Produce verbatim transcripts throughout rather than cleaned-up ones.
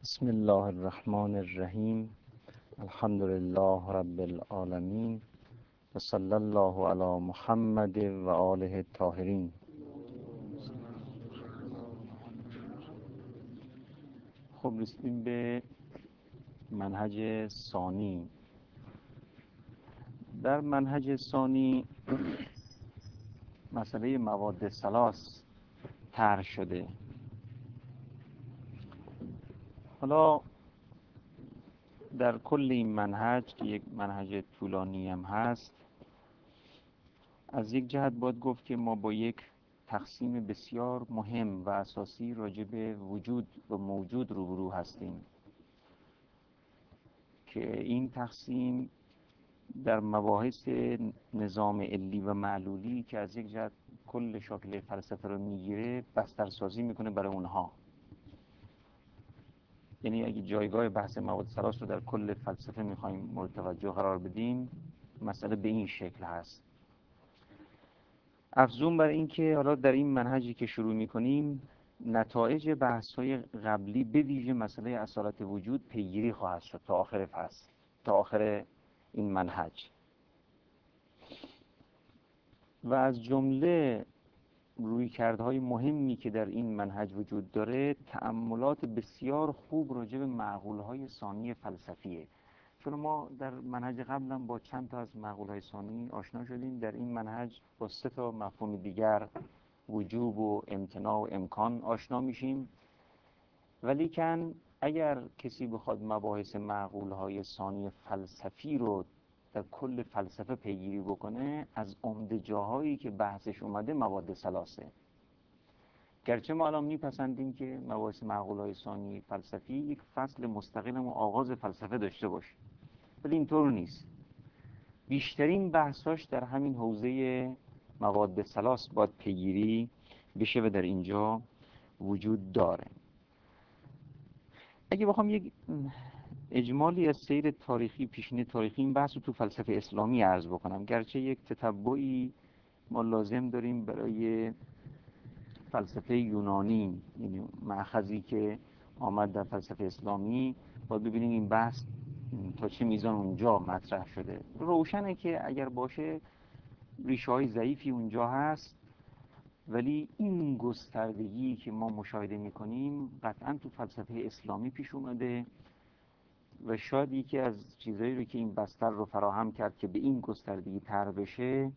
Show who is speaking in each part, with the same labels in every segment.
Speaker 1: بسم الله الرحمن الرحیم. الحمد لله رب العالمین و صلی الله علی محمد و آله الطاهرین. خب رسیدیم به منهج ثانی. در منهج ثانی مسئله مواد ثلاث طرح شده. حالا در کل این منهج که یک منهج طولانی هم هست، از یک جهت باید گفت که ما با یک تقسیم بسیار مهم و اساسی راجع به وجود و موجود روبرو هستیم که این تقسیم در مباحث نظام علی و معلولی که از یک جهت کل شاکل فلسفه رو میگیره بسترسازی میکنه برای اونها. یعنی اگه جایگاه بحث مواد ثلاث رو در کل فلسفه میخوایم مورد توجه قرار بدیم، مسئله به این شکل هست. افزون بر این که حالا در این منهجی که شروع میکنیم نتایج بحث‌های قبلی به ویژه مسئله اصالت وجود پیگیری خواهد شد تا آخر فصل، تا آخر این منهج. و از جمله رویکردهای مهمی که در این منهج وجود داره تأملات بسیار خوب راجع به معقولهای ثانی فلسفیه. چون ما در منهج قبلا با چند تا از معقولهای ثانی آشنا شدیم، در این منهج با سه تا مفهوم دیگر، وجوب و امتناع و امکان، آشنا میشیم. ولیکن اگر کسی بخواد مباحث معقولهای ثانی فلسفی رو در کل فلسفه پیگیری بکنه، از عمده جاهایی که بحثش اومده مواد ثلاثه. گرچه ما الان میپسندیم که مباحث معقولهای ثانی فلسفی یک فصل مستقل و آغاز فلسفه داشته باشه، ولی اینطور نیست. بیشترین بحثاش در همین حوزه مواد ثلاث باید پیگیری بشه و در اینجا وجود داره. اگه بخوام یک اجمالی از سیر تاریخی، پیشینه تاریخی این بحث رو تو فلسفه اسلامی عرض بکنم، گرچه یک تتبعی ما لازم داریم برای فلسفه یونانی، یعنی مأخذی که آمد در فلسفه اسلامی، باید ببینیم این بحث تا چه میزان اونجا مطرح شده. روشنه که اگر باشه ریشه های ضعیفی اونجا هست، ولی این گستردگی که ما مشاهده میکنیم قطعا تو فلسفه اسلامی پیش اومده و شاید یکی از چیزایی رو که این بستر رو فراهم کرد که به این گستردگی طرح بشه،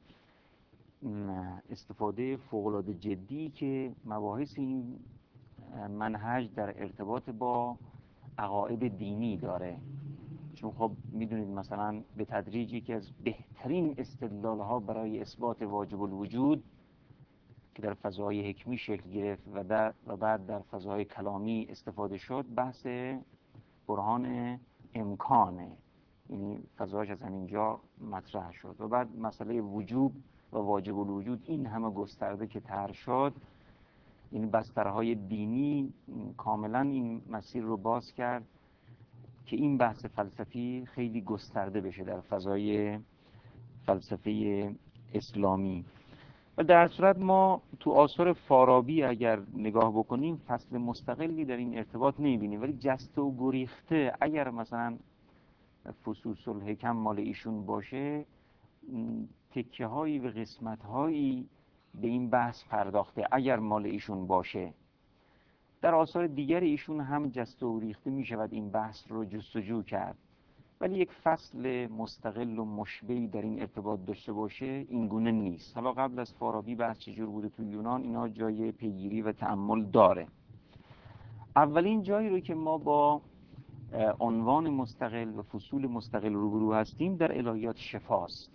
Speaker 1: استفاده فوق‌العاده جدی که مباحث این منهج در ارتباط با عقاید دینی داره. چون خب میدونید مثلا به تدریج یکی از بهترین استدلال‌ها برای اثبات واجب الوجود که در فضای حکمی شکل گرفت و, در و بعد در فضای کلامی استفاده شد، بحث برهان امکانه. یعنی فضاش از همینجا مطرح شد و بعد مسئله وجوب و واجب الوجود این همه گسترده که طرح شد، یعنی بسترهای دینی کاملا این مسیر رو باز کرد که این بحث فلسفی خیلی گسترده بشه در فضای فلسفه اسلامی. و در صورت ما تو آثار فارابی اگر نگاه بکنیم فصل مستقلی در این ارتباط نمیبینیم، ولی جسته و گریخته اگر مثلا فصوص الحکم مال ایشون باشه، تکه هایی و قسمت هایی به این بحث پرداخته اگر مال ایشون باشه. در آثار دیگر ایشون هم جسته و گریخته می شود این بحث رو جستجو کرد، ولی یک فصل مستقل و مشبهی در این ارتباط داشته باشه این گونه نیست. حالا قبل از فارابی بحث چجور بوده تو یونان، اینا جای پیگیری و تأمل داره. اولین جایی رو که ما با عنوان مستقل و فصول مستقل روبرو هستیم در الهیات شفاست.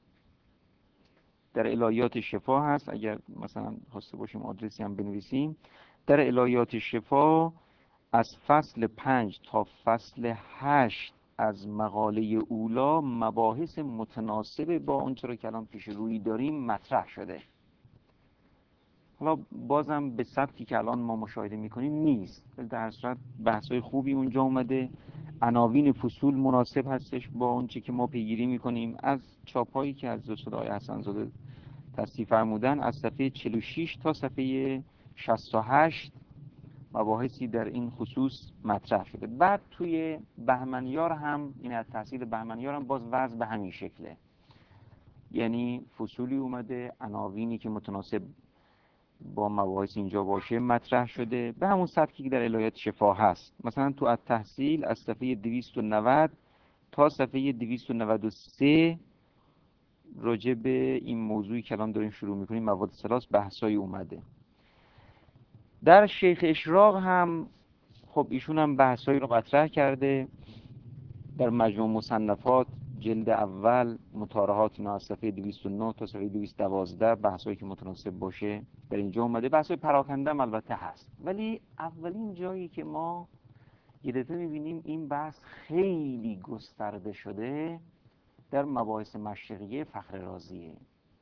Speaker 1: در الهیات شفا هست، اگر مثلا خواسته باشیم آدرسی هم بنویسیم. در الهیات شفا از فصل پنج تا فصل هشت از مقاله اولا مباحث متناسب با اون چرا که الان پیش روی داریم مطرح شده. حالا بازم به سبکی که الان ما مشاهده میکنیم نیست، در صورت بحث‌های خوبی اونجا اومده. عناوین فصول مناسب هستش با اون چی که ما پیگیری میکنیم. از چاپایی که از استاد آقای حسن‌زاده تصحیح فرمودن، از صفحه چهل و شش تا صفحه شصت و هشت مباحثی در این خصوص مطرح شده. بعد توی بهمنیار هم، این از تحصیل بهمنیار هم باز وضع به همین شکله، یعنی فصولی اومده، عناوینی که متناسب با مباحث اینجا باشه مطرح شده به همون سبکی که در الهیات شفا هست. مثلا تو التحصیل از صفحه دویست و نود تا صفحه دویست و نود و سه راجع به این موضوعی که الان داریم شروع میکنیم مواد ثلاث بحثایی اومده. در شیخ اشراق هم خب ایشون هم بحثایی رو مطرح کرده در مجموع مصنفات جلد اول مطارحات، اینا از صفحه دویست و نه تا صفحه دویست و دوازده بحثایی که متناسب باشه در اینجا اومده. بحثای پراکنده هم البته هست، ولی اولین جایی که ما یه دفعه میبینیم این بحث خیلی گسترده شده در مباحث مشرقیه فخر رازیه.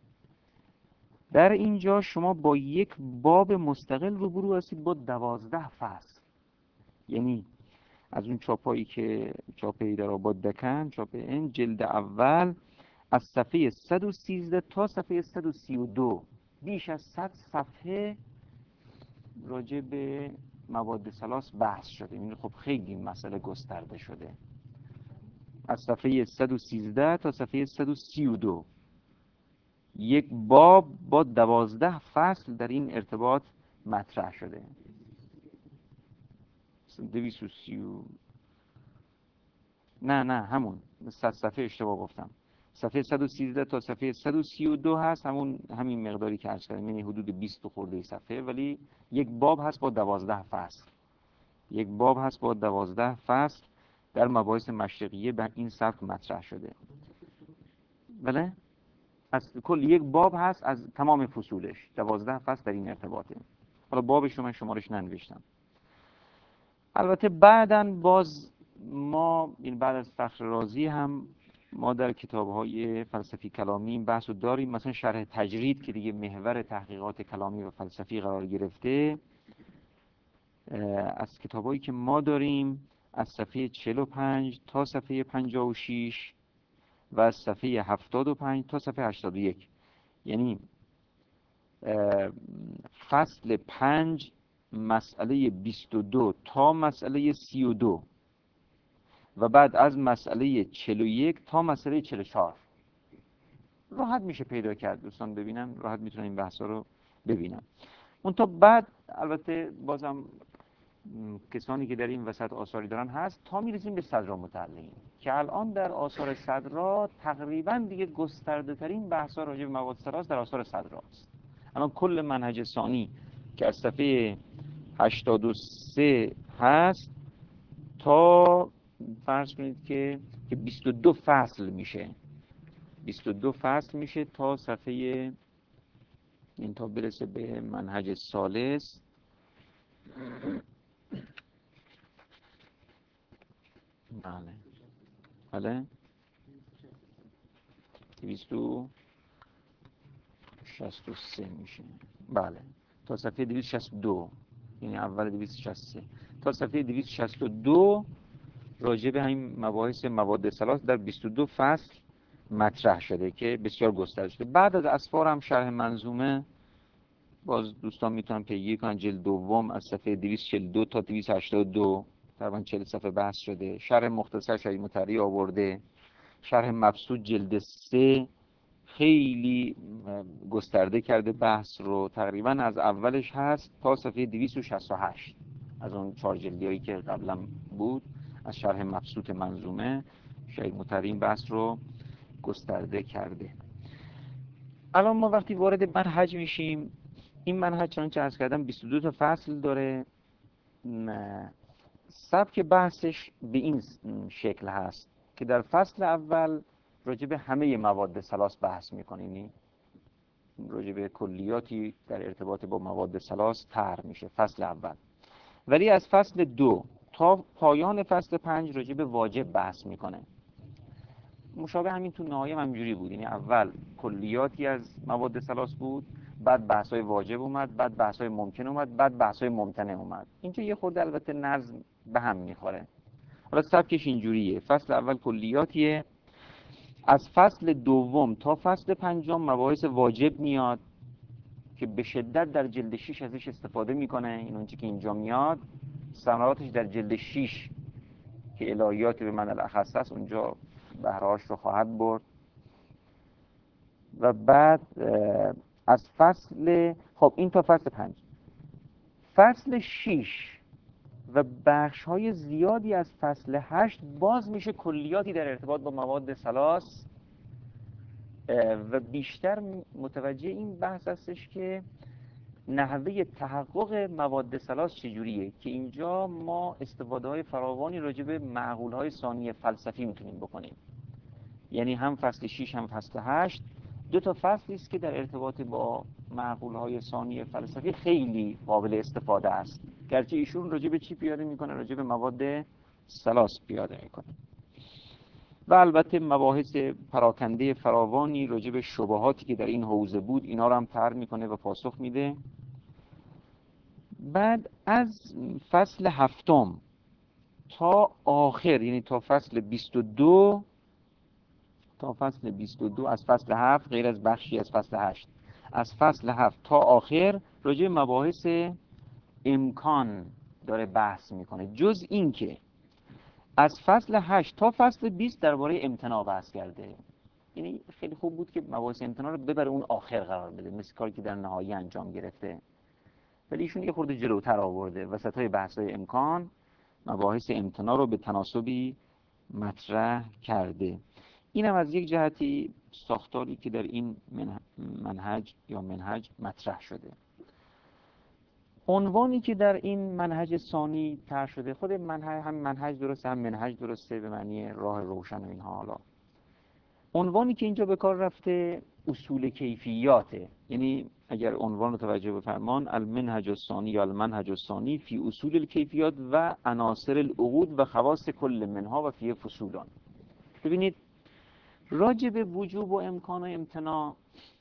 Speaker 1: در اینجا شما با یک باب مستقل روبرو هستید با دوازده فصل، یعنی از اون چاپایی که چاپ حیدرآباد دکن، چاپ این جلد اول از صفحه صد و سیزده تا صفحه صد و سی و دو بیش از صد صفحه راجع به مواد ثلاث بحث شده. این خب خیلی مسئله گسترده شده، از صفحه صد و سیزده تا صفحه صد و سی و دو یک باب با دوازده فصل در این ارتباط مطرح شده. دویست و سی و... نه نه همون صد صفحه اشتباه گفتم، صفحه صد و سیزده تا صفحه صد و سی و دو هست، همون همین مقداری که عرض کردم، یعنی حدود بیست خورده صفحه، ولی یک باب هست با دوازده فصل، یک باب هست با دوازده فصل در مباحث مشرقیه به این سبک مطرح شده. بله؟ از کل یک باب هست از تمام فصولش، دوازده فصل در این ارتباطه. حالا بابش رو من شمارش ننوشتم. البته بعداً باز ما این بعد از فخر رازی هم ما در کتاب‌های فلسفی کلامی این بحث رو داریم. مثلا شرح تجرید که دیگه محور تحقیقات کلامی و فلسفی قرار گرفته، از کتاب‌هایی که ما داریم از صفحه چهل و پنج تا صفحه پنجاه و شش و از صفحه هفتاد و پنج تا صفحه هشتاد و یک، یعنی فصل پنج مسئله بیست و دو تا مسئله سی و دو و بعد از مسئله چهل و یک تا مسئله چهل و چهار راحت میشه پیدا کرد. دوستان ببینن راحت میتونن این بحثا رو ببینن. اون تا بعد البته بازم کسانی که در این وسط آثاری دارن هست تا میرسیم به صدرالمتعلقین که الان در آثار صدرا تقریبا دیگه گسترده ترین بحثا راجع به مواد ثلاث در آثار صدرا است. الان کل منهج ثانی که از صفحه هشتاد و سه هست تا فرض کنید که که بیست و دو فصل میشه، بیست و دو فصل میشه تا صفحه این تا برسه به منهج ثالث. بله بله دویست و شصت و سه میشه، بله تا صفحه دویست و شصت و دو، یعنی اول دویست و شصت و سه تا صفحه دویست و شصت و دو راجع به همین مباحث مواد ثلاث در بیست و دو فصل مطرح شده که بسیار گسترده شده. بعد از اسفار هم شرح منظومه باز دوستان میتونن پیگیری کنن، جلد دوم از صفحه دویست و چهل و دو تا دویست و هشتاد و دو تقریبا چهل صفحه بحث شده. شرح مختصر شرح متری آورده. شرح مبسوط جلد سه خیلی گسترده کرده بحث رو، تقریبا از اولش هست تا صفحه دویست و شصت و هشت از اون چهار جلدیایی که قبلا بود از شرح مبسوط منظومه شرح متری این بحث رو گسترده کرده. الان ما وقتی وارد منهج میشیم، این منهج چنانچه عرض کردم بیست و دو تا فصل داره. سبک بحثش به این شکل هست که در فصل اول راجع به همه مواد ثلاث بحث میکنیم، راجع به کلیاتی در ارتباط با مواد ثلاث طرح میشه فصل اول، ولی از فصل دو تا پایان فصل پنج راجع به واجب بحث میکنه. مشابه همین تو نهایی هم همینجوری بود، یعنی اول کلیاتی از مواد ثلاث بود، بعد بحث‌های واجب اومد، بعد بحث‌های ممکن اومد، بعد بحث‌های ممتنع اومد. اینجا یه خورده البته نظم به هم میخوره. حالا سبکش اینجوریه، فصل اول کلیاتیه، از فصل دوم تا فصل پنجم مباحث واجب میاد که به شدت در جلد شش ازش استفاده میکنه. این اونچه که اینجا میاد ثمراتش در جلد شش که الهیات به من الاخص است اونجا بهرهاش رو خواهد برد. و بعد از فصل خب این تا فصل پنج، فصل شش و بخش های زیادی از فصل هشت باز میشه کلیاتی در ارتباط با مواد ثلاث و بیشتر متوجه این بحث هستش که نحوه تحقق مواد ثلاث چجوریه، که اینجا ما استفاده های فراوانی راجع به معقول های ثانی فلسفی میتونیم بکنیم. یعنی هم فصل شش هم فصل هشت دو تا فصلی است که در ارتباط با معقول های ثانی فلسفی خیلی قابل استفاده است، گرچه ایشون راجع به چی پیاده میکنه؟ راجع به مواد ثلاث پیاده میکنه. و البته مباحث پراکنده فراوانی راجع به شبهاتی که در این حوزه بود اینا رو هم طرح میکنه و پاسخ میده. بعد از فصل هفتم تا آخر، یعنی تا فصل بیست و دو تا فصل بیست و دو از فصل هفت غیر از بخشی از فصل هشت، از فصل هفت تا آخر راجع به مباحث امکان داره بحث میکنه، جز این که از فصل هشت تا فصل بیست درباره امتناع بحث کرده. یعنی خیلی خوب بود که مباحث امتناع رو ببره اون آخر قرار بده، مثل کاری که در نهایی انجام گرفته، ولی ایشون یه خورده جلوتر آورده. وسطای بحث‌های امکان مباحث امتناع رو به تناسبی مطرح کرده. اینم از یک جهتی ساختاری که در این منهج یا منهج مطرح شده. عنوانی که در این منهج ثانی طرح شده، خود منهج هم منهج درسته هم منهج درسته به معنی راه روشن و اینها. حالا عنوانی که اینجا به کار رفته اصول کیفیاته، یعنی اگر عنوان رو توجه بفرمان المنهج الثانی یا المنهج الثانی فی اصول الکیفیات و عناصر العقود و خواص کل منها و فی فصولان. ببینید راجع به وجوب و امکان و امتناع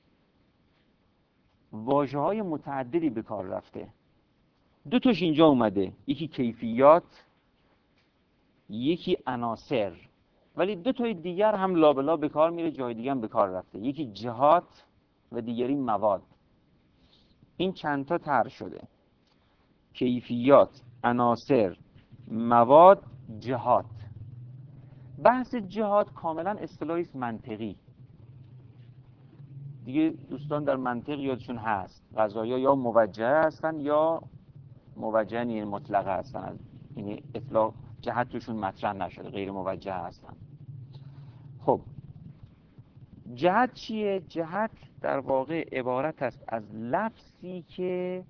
Speaker 1: واژه‌های متعددی به کار رفته. دو تاش اینجا اومده، یکی کیفیات یکی عناصر، ولی دو تای دیگر هم لابلا به کار میره، جای دیگه هم به کار رفته، یکی جهات و دیگری مواد. این چند تا طرح شده: کیفیات، عناصر، مواد، جهات. بحث جهات کاملا اصطلاحی است منطقی دیگه. دوستان در منطق یادشون هست قضایا یا موجه هستن یا موجه نیست مطلقه هستن، یعنی اطلاق جهت توشون مطرح نشده، غیر موجه هستن. خب جهت چیه؟ جهت در واقع عبارت است از لفظی که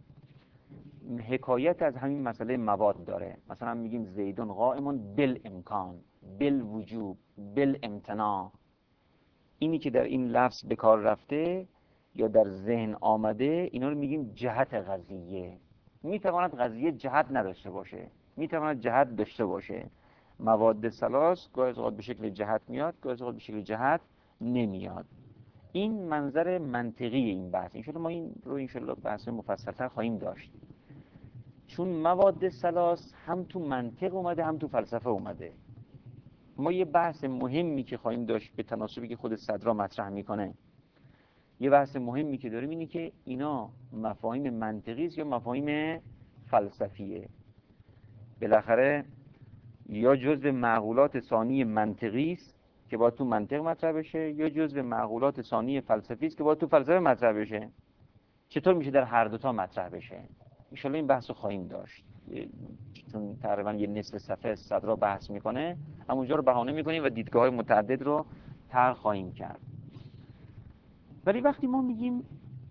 Speaker 1: حکایت از همین مسئله مواد داره. مثلا میگیم زیدون قائمون بالامکان، بالوجوب، بالامتناع. اینی که در این لفظ به کار رفته یا در ذهن آمده اینا رو میگیم جهت قضیه. میتواند قضیه جهت نداشته باشه، میتواند جهت داشته باشه. مواد ثلاث گاهی اوقات به شکل جهت میاد، گاهی اوقات به شکل جهت نمیاد. این منظر منطقی این بحث. ان ما این رو ان شاء الله بحث مفصل‌تر خواهیم داشت، چون مواد ثلاث هم تو منطق اومده هم تو فلسفه اومده. ما یه بحث مهمی که خواهیم داشت به تناسبی که خود صدرا مطرح میکنه، یه بحث مهمی که داریم اینه که اینا مفاهیم منطقی است یا مفاهیم فلسفیه. بالاخره یا جزء معقولات ثانی منطقی است که باید تو منطق مطرح بشه، یا جزء معقولات ثانی فلسفی است که باید تو فلسفه مطرح بشه. چطور میشه در هر دوتا مطرح بشه؟ ان شاء الله این بحث رو خواهیم داشت، چون تقریبا یه نصف صفحه صدرا بحث میکنه، همونجا رو بهانه میکنیم و دیدگاه‌های متعدد رو طرح خواهیم کرد. ولی وقتی ما میگیم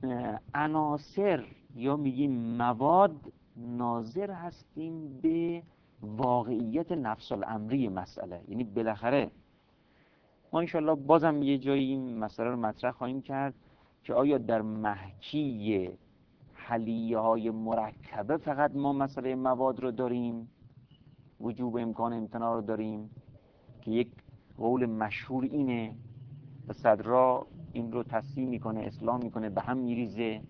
Speaker 1: عناصر یا میگیم مواد، ناظر هستیم به واقعیت نفس الامری مسئله. یعنی بالاخره ما انشالله بازم یه جایی این مسئله رو مطرح خواهیم کرد که آیا در محکی حلیه های مرکبه فقط ما مسئله مواد رو داریم، وجوب امکان امتناع رو داریم که یک قول مشهور اینه و صدرا این رو تصحیح میکنه، اصلاح میکنه، به هم میریزه،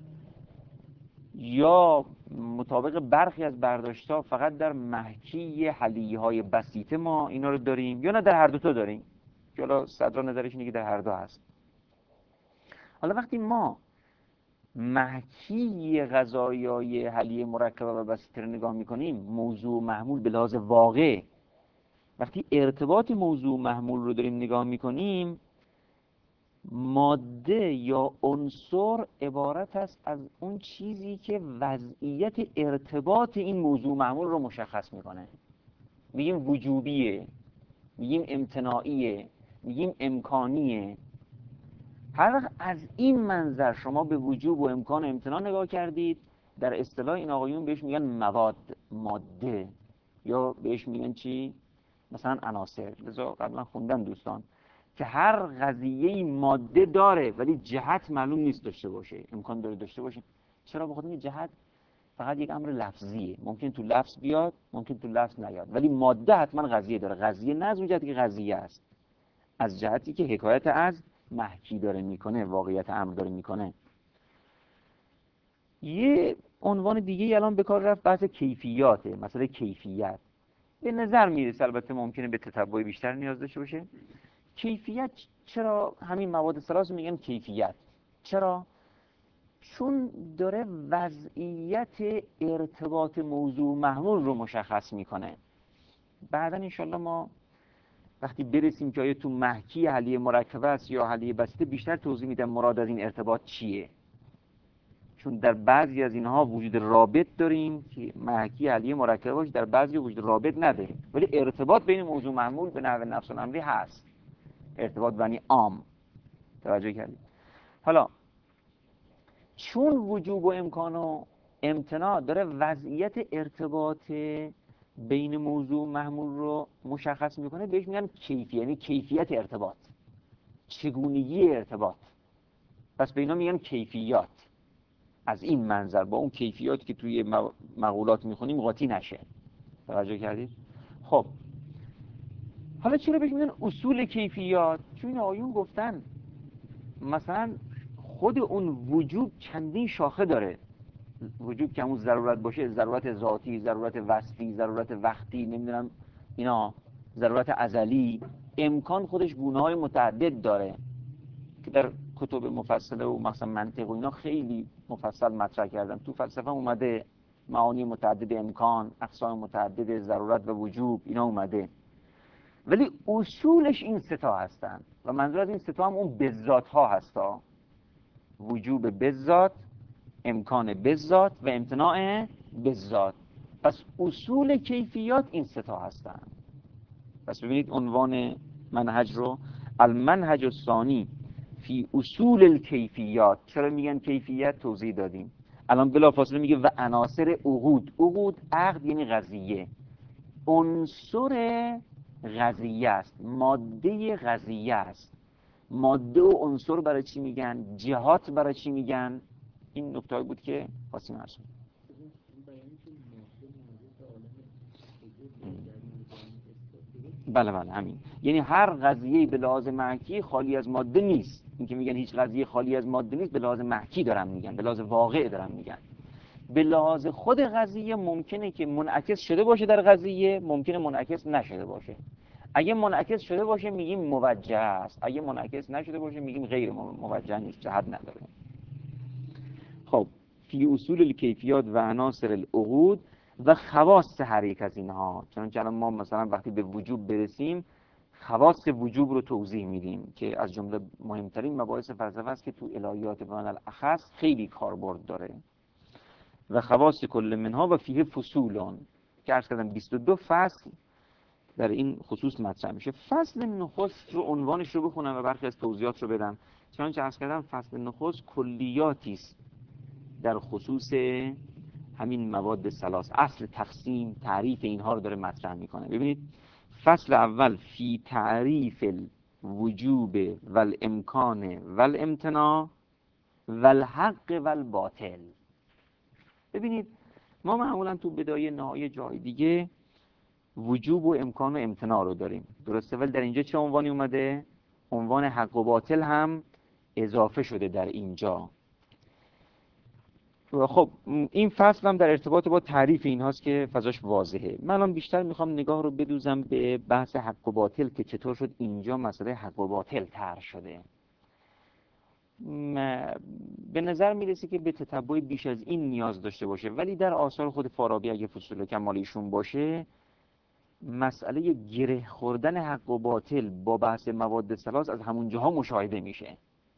Speaker 1: یا مطابق برخی از برداشت‌ها فقط در محکی حلیه های بسیطه ما اینا رو داریم، یا نه در هر دوتا داریم، که حالا صدرا نظرش اینه که در هر دو هست. حالا وقتی ما محکی غذایای حلیه مرکبه و بسیط رو نگاه میکنیم، موضوع محمول به لحاظ واقع، وقتی ارتباط موضوع محمول رو داریم نگاه میکنیم، ماده یا عنصر عبارت است از اون چیزی که وضعیت ارتباط این موضوع محمول رو مشخص میکنه. میگیم وجوبیه، میگیم امتناعیه، میگیم امکانیه. هر وقت از این منظر شما به وجوب و امکان و امتناع نگاه کردید، در اصطلاح این آقایون بهش میگن مواد، ماده، یا بهش میگن چی؟ مثلا عناصر. لذا قبلا خوندن دوستان که هر قضیه ماده داره ولی جهت معلوم نیست داشته باشه، امکان داره داشته باشه. چرا؟ بخاطر اینکه جهت فقط یک امر لفظیه، ممکن تو لفظ بیاد، ممکن تو لفظ نیاد، ولی ماده حتما قضیه داره. قضیه نه از اون جهتی که قضیه است، از جهتی که حکایت از محکی داره میکنه، واقعیت امر داره میکنه. یه عنوان دیگه الان به کار رفت، بحث کیفیاته، مسئله کیفیت. به نظر میرسه، البته ممکنه به تتبع بیشتر نیاز داشته باشه. کیفیت، چرا همین مواد ثلاث میگن کیفیت؟ چرا؟ چون داره وضعیت ارتباط موضوع محمول رو مشخص میکنه. بعدا انشالله ما وقتی برسیم که آیا تو محکی حلیه مرکبه است یا حلیه بسیطه، بیشتر توضیح میدم مراد از این ارتباط چیه. چون در بعضی از اینها وجود رابط داریم که محکی حلیه مرکبه باشه، در بعضی وجود رابط نداریم، ولی ارتباط بین موضوع محمول به نحو نفس الامری هست، ارتباط بنی عام. توجه کردید؟ حالا چون وجوب و امکان و امتناع داره وضعیت ارتباط بین موضوع و محمول رو مشخص میکنه، بهش میگن کیفیت، یعنی کیفیت ارتباط، چگونگی ارتباط. پس به اینا میگن کیفیات. از این منظر با اون کیفیات که توی مقولات میخونیم قاطی نشه. توجه کردید؟ خب حالا چرا بهش میگن اصول کیفیات؟ چون این آیون گفتن مثلا خود اون وجوب چندین شاخه داره. وجوب که همون ضرورت باشه، ضرورت ذاتی، ضرورت وصفی، ضرورت وقتی، نمیدونم اینا، ضرورت ازلی. امکان خودش گونه‌های متعدد داره که در کتب مفصله و مثلا منطق و اینا خیلی مفصل مطرح کردن. تو فلسفه اومده معانی متعدد امکان، اقسام متعدد ضرورت و وجوب، اینا اومده. ولی اصولش این سه تا هستن و منظور از این سه تا هم اون بذات ها هستا. وجوب بذات، امکان بذات و امتناع بذات. پس اصول کیفیات این سه تا هستن. پس ببینید عنوان منهج رو، المنهج الثانی فی اصول الکیفیات. چرا میگن کیفیت؟ توضیح دادیم. الان بلافاصله میگه و عناصر عقود. عقود، عقد یعنی قضیه، عنصر قضیه است، ماده قضیه است. ماده و عنصر برای چی میگن؟ جهات برای چی میگن؟ این نکته بود که خواستیم عرض کنیم. بله بله همین، یعنی هر قضیه به لحاظ محکی خالی از ماده نیست. این که میگن هیچ قضیه خالی از ماده نیست، به لحاظ محکی دارن میگن، به لحاظ واقع دارن میگن. به لحاظ خود قضیه ممکنه که منعکس شده باشه در قضیه، ممکنه منعکس نشده باشه. اگه منعکس شده باشه میگیم موجه است، اگه منعکس نشده باشه میگیم غیر موجه نیست، جهت نداره. خب فی اصول الکیفیات و عناصر العقود و خواص هر یک از اینها. چنانچه الان ما مثلا وقتی به وجوب برسیم، خواص وجوب رو توضیح میدیم که از جمله مهمترین مباحث فلسفه است که تو الهیات بیان الاخص خیلی کاربرد داره. و خواص کل منها و فیه فصولان که عرض کردم بیست و دو فصل در این خصوص مطرح میشه. فصل نخست رو عنوانش رو بخونم و برخی از توضیحات رو بدم. چنانچه عرض کردم فصل نخست کلیاتی است در خصوص همین مواد ثلاث. اصل تقسیم، تعریف اینها رو داره مطرح میکنه. ببینید فصل اول فی تعریف الوجوب والامکان والامتناع والحق والباطل. ببینید ما معمولا تو بدایه نهایی جای دیگه وجوب و امکان و امتناع رو داریم، درسته؟ ولی در اینجا چه عنوانی اومده؟ عنوان حق و باطل هم اضافه شده در اینجا. خب این فصل هم در ارتباط با تعریف این هاست که فضاش واضحه. من الان بیشتر میخوام نگاه رو بدوزم به بحث حق و باطل که چطور شد اینجا مسئله حق و باطل طرح شده. به نظر میرسه که به تتبع بیش از این نیاز داشته باشه، ولی در آثار خود فارابی اگه فصول کمال ایشون باشه، مسئله گره خوردن حق و باطل با بحث مواد ثلاث از همون جاها مشاهده میشه.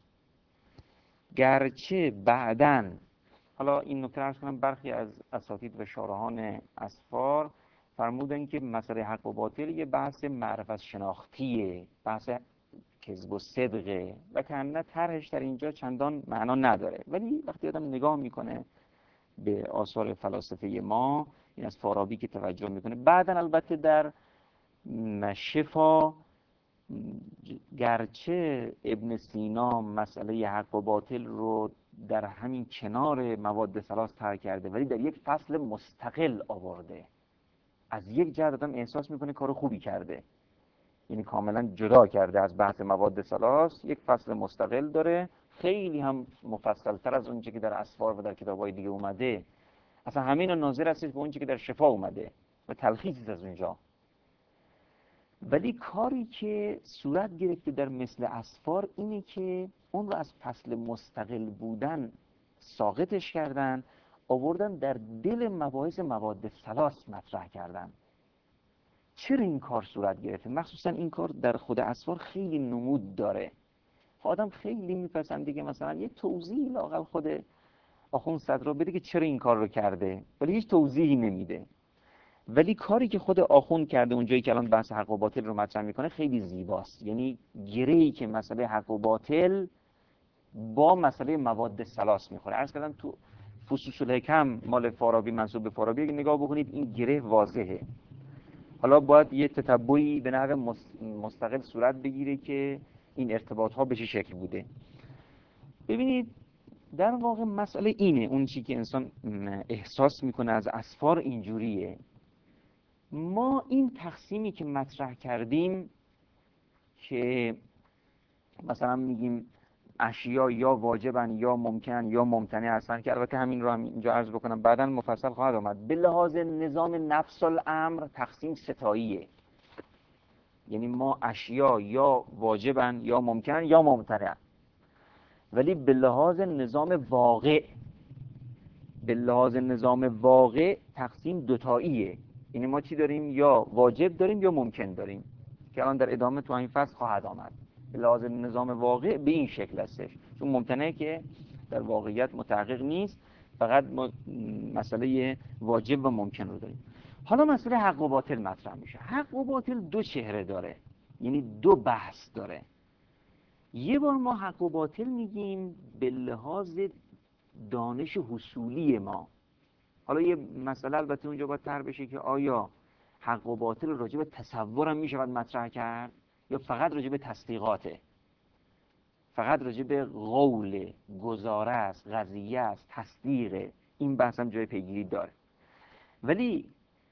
Speaker 1: گرچه بعدن، حالا این نکته عرض کنم، برخی از اساتید و شارحان اسفار فرمودن که مسئله حق و باطل یه بحث معرفت شناختیه، بحث کذب و صدقه و که نه طرحش در اینجا چندان معنا نداره. ولی وقتی آدم نگاه میکنه به آثار فلاسفه ما، این از فارابی که توجه میکنه، بعدن البته در شفا گرچه ابن سینا مسئله حق و باطل رو در همین کنار مواد ثلاث طرح کرده، ولی در یک فصل مستقل آورده. از یک جهت آدم احساس میکنه کار خوبی کرده، یعنی کاملا جدا کرده از بحث مواد ثلاث، یک فصل مستقل داره، خیلی هم مفصل تر از اونچه که در اسفار و در کتاب‌های دیگه اومده. اصلا همین رو ناظر هستش به اونچه که در شفا اومده و تلخیصی از اونجا. ولی کاری که صورت گرفته در مثل اسفار اینه که اون رو از فصل مستقل بودن ساقطش کردن، آوردن در دل مباحث مواد ثلاث مطرح کردن. چرا این کار صورت گرفته؟ مخصوصا این کار در خود اسفار خیلی نمود داره. آدم خیلی میپسنده که مثلا یه توضیحی لااقل خود آخوند صدرا بده که چرا این کار رو کرده، ولی هیچ توضیحی نمیده. ولی کاری که خود آخوند کرده اونجایی که الان بحث حق و باطل رو مطرح میکنه خیلی زیباست. یعنی گره‌ای که مسئله حق و باطل با مسئله مواد ثلاث میخوره. عرض کردم تو فصوص الحکم مال فارابی، منسوب به فارابی، اگه نگاه بکنید این گره واضحه. حالا باید یه تتبعی به نحو مستقل صورت بگیره که این ارتباط ها به چه شکل بوده. ببینید در واقع مسئله اینه، اون چی که انسان احساس میکنه از اسفار اینجوریه. ما این تقسیمی که مطرح کردیم که مثلا میگیم اشیا یا واجبن یا ممکن یا ممتنع هستن، که البته همین رو هم اینجا عرض بکنم بعداً مفصل خواهد آمد، به لحاظ نظام نفس الامر تقسیم ستاییه. یعنی ما اشیا یا واجبن یا ممکن یا ممتنع، ولی به لحاظ نظام واقع، به لحاظ نظام واقع تقسیم دوتاییه. یعنی ما چی داریم؟ یا واجب داریم یا ممکن داریم، که الان در ادامه تو این فصل خواهد آمد. به لحاظ نظام واقع به این شکل هستش، چون ممتنعه که در واقعیت متحقق نیست، فقط مسئله واجب و ممکن رو داریم. حالا مسئله حق و باطل مطرح میشه. حق و باطل دو چهره داره، یعنی دو بحث داره. یه بار ما حق و باطل میگیم به لحاظ دانش حصولی ما. حالا یه مسئله البته اونجا باید طرح بشه که آیا حق و باطل راجع به تصورم میشود مطرح کرد یا فقط راجع به تصدیقاته، فقط راجع به قول، گزاره است، قضیه است، تصدیقه. این بحث هم جای پیگیری داره. ولی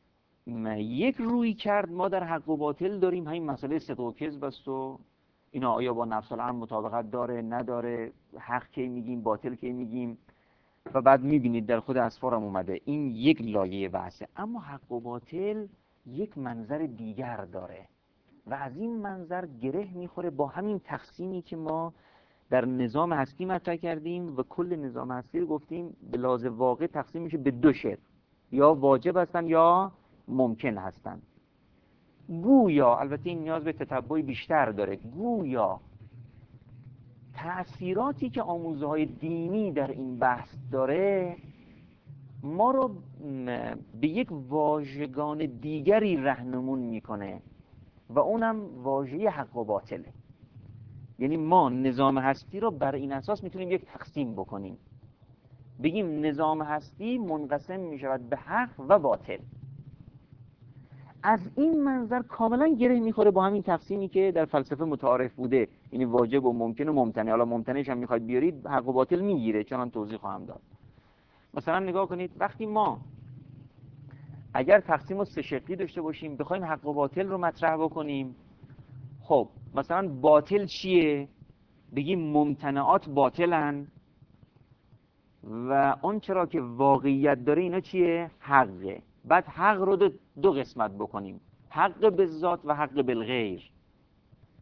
Speaker 1: یک روی کرد ما در حق و باطل داریم، همین مسئله صدق و کذب است و اینا آیا با نفس الامر مطابقت داره نداره، حق کی میگیم باطل کی میگیم، و بعد میبینید در خود اسفار هم اومده. این یک لایه بحثه. اما حق و باطل یک منظر دیگر داره و از این منظر گره میخوره با همین تقسیمی که ما در نظام هستی مطرح کردیم و کل نظام هستی رو گفتیم به لحاظ واقع تقسیم میشه به دو شکل، یا واجب هستن یا ممکن هستن. گویا، البته این نیاز به تتبع بیشتر داره، گویا تأثیراتی که آموزه های دینی در این بحث داره ما رو به یک واژگان دیگری رهنمون میکنه و اونم واژه حق و باطله. یعنی ما نظام هستی رو بر این اساس میتونیم یک تقسیم بکنیم، بگیم نظام هستی منقسم میشود به حق و باطل. از این منظر کاملا گره میخوره با همین تقسیمی که در فلسفه متعارف بوده، یعنی واجب و ممکن و ممتنع. حالا ممتنعش هم میخواید بیارید حق و باطل میگیره، چنان توضیح خواهم داد. مثلا نگاه کنید، وقتی ما اگر تقسیم رو سه شکلی داشته باشیم بخوایم حق و باطل رو مطرح بکنیم، خب مثلا باطل چیه؟ بگیم ممتنعات باطلن و اون چرا که واقعیت داره اینا چیه؟ حقه. بعد حق رو دو, دو قسمت بکنیم، حق بالذات و حق بالغیر.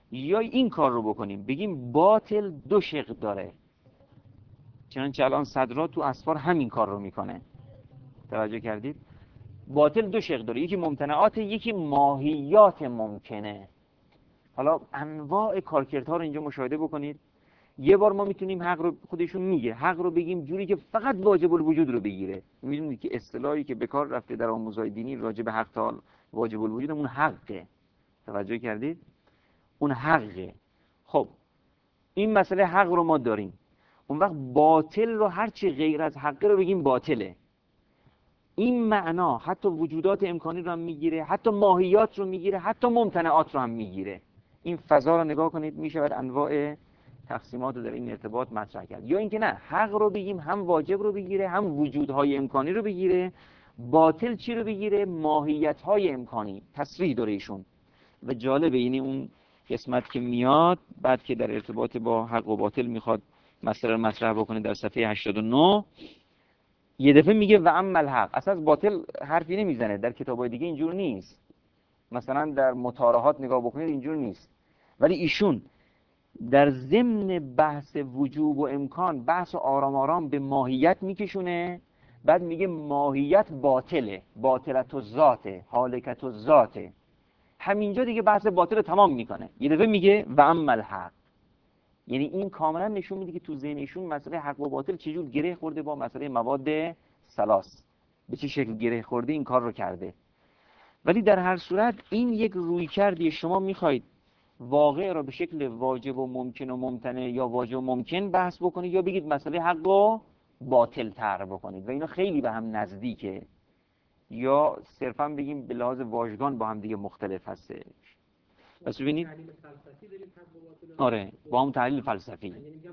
Speaker 1: یا این کار رو بکنیم بگیم باطل دو شق داره، چنانچه الان صدرا تو اسفار همین کار رو میکنه. توجه کردید؟ باطل دو شق داره، یکی ممتنعات، یکی ماهیات ممکنه. حالا انواع کارکردها رو اینجا مشاهده بکنید. یه بار ما میتونیم حق رو، خودشون میگه حق رو بگیم جوری که فقط واجب الوجود رو بگیره. میدونید که اصطلاحی که به کار رفته در آموزهای دینی راجع به حق تعالی واجب الوجود، اون حقه. توجه کردید؟ اون حقه. خب این مسئله حق رو ما داریم. اون وقت باطل رو هرچی غیر از حقه رو بگیم باطله. این معنا حتی وجودات امکانی رو هم میگیره، حتی ماهیات رو میگیره، حتی ممتنعات رو هم میگیره. این فضا رو نگاه کنید، میشود انواع تقسیمات رو در این ارتباط مطرح کرد. یا اینکه نه، حق رو بگیم هم واجب رو بگیره، هم وجودهای امکانی رو بگیره. باطل چی رو بگیره؟ ماهیت‌های امکانی. تصریح داره ایشون. و جالبه، یعنی اون قسمت که میاد بعد که در ارتباط با حق و باطل میخواد مسئله رو مطرح بکنه در صفحه هشتاد و نه، یه دفعه میگه و اما الحق. اصلا از باطل حرفی نمیزنه. در کتابای دیگه اینجور نیست. مثلا در مطارحات نگاه بکنید اینجور نیست. ولی ایشون در ضمن بحث وجوب و امکان بحث و آرام آرام به ماهیت میکشونه. بعد میگه ماهیت باطله، باطلت و ذاته، حالکت و ذاته. همینجا دیگه بحث باطل رو تمام میکنه. یه دفعه میگه و اما الحق. یعنی این کاملا نشون میده که تو ذهن ایشون مسئله حق و باطل چجور گره خورده با مسئله مواد ثلاث، به چه شکل گره خورده این کار رو کرده. ولی در هر صورت این یک روی کردی، شما میخواید واقع را به شکل واجب و ممکن و ممتنع یا واجب و ممکن بحث بکنید، یا بگید مسئله حق و باطل تر بکنید و اینا خیلی به هم نزدیکه، یا صرفا بگیم به لحاظ واژگان با هم دیگه مختلف هسته. پس ببینید، آره با هم تحلیل فلسفی،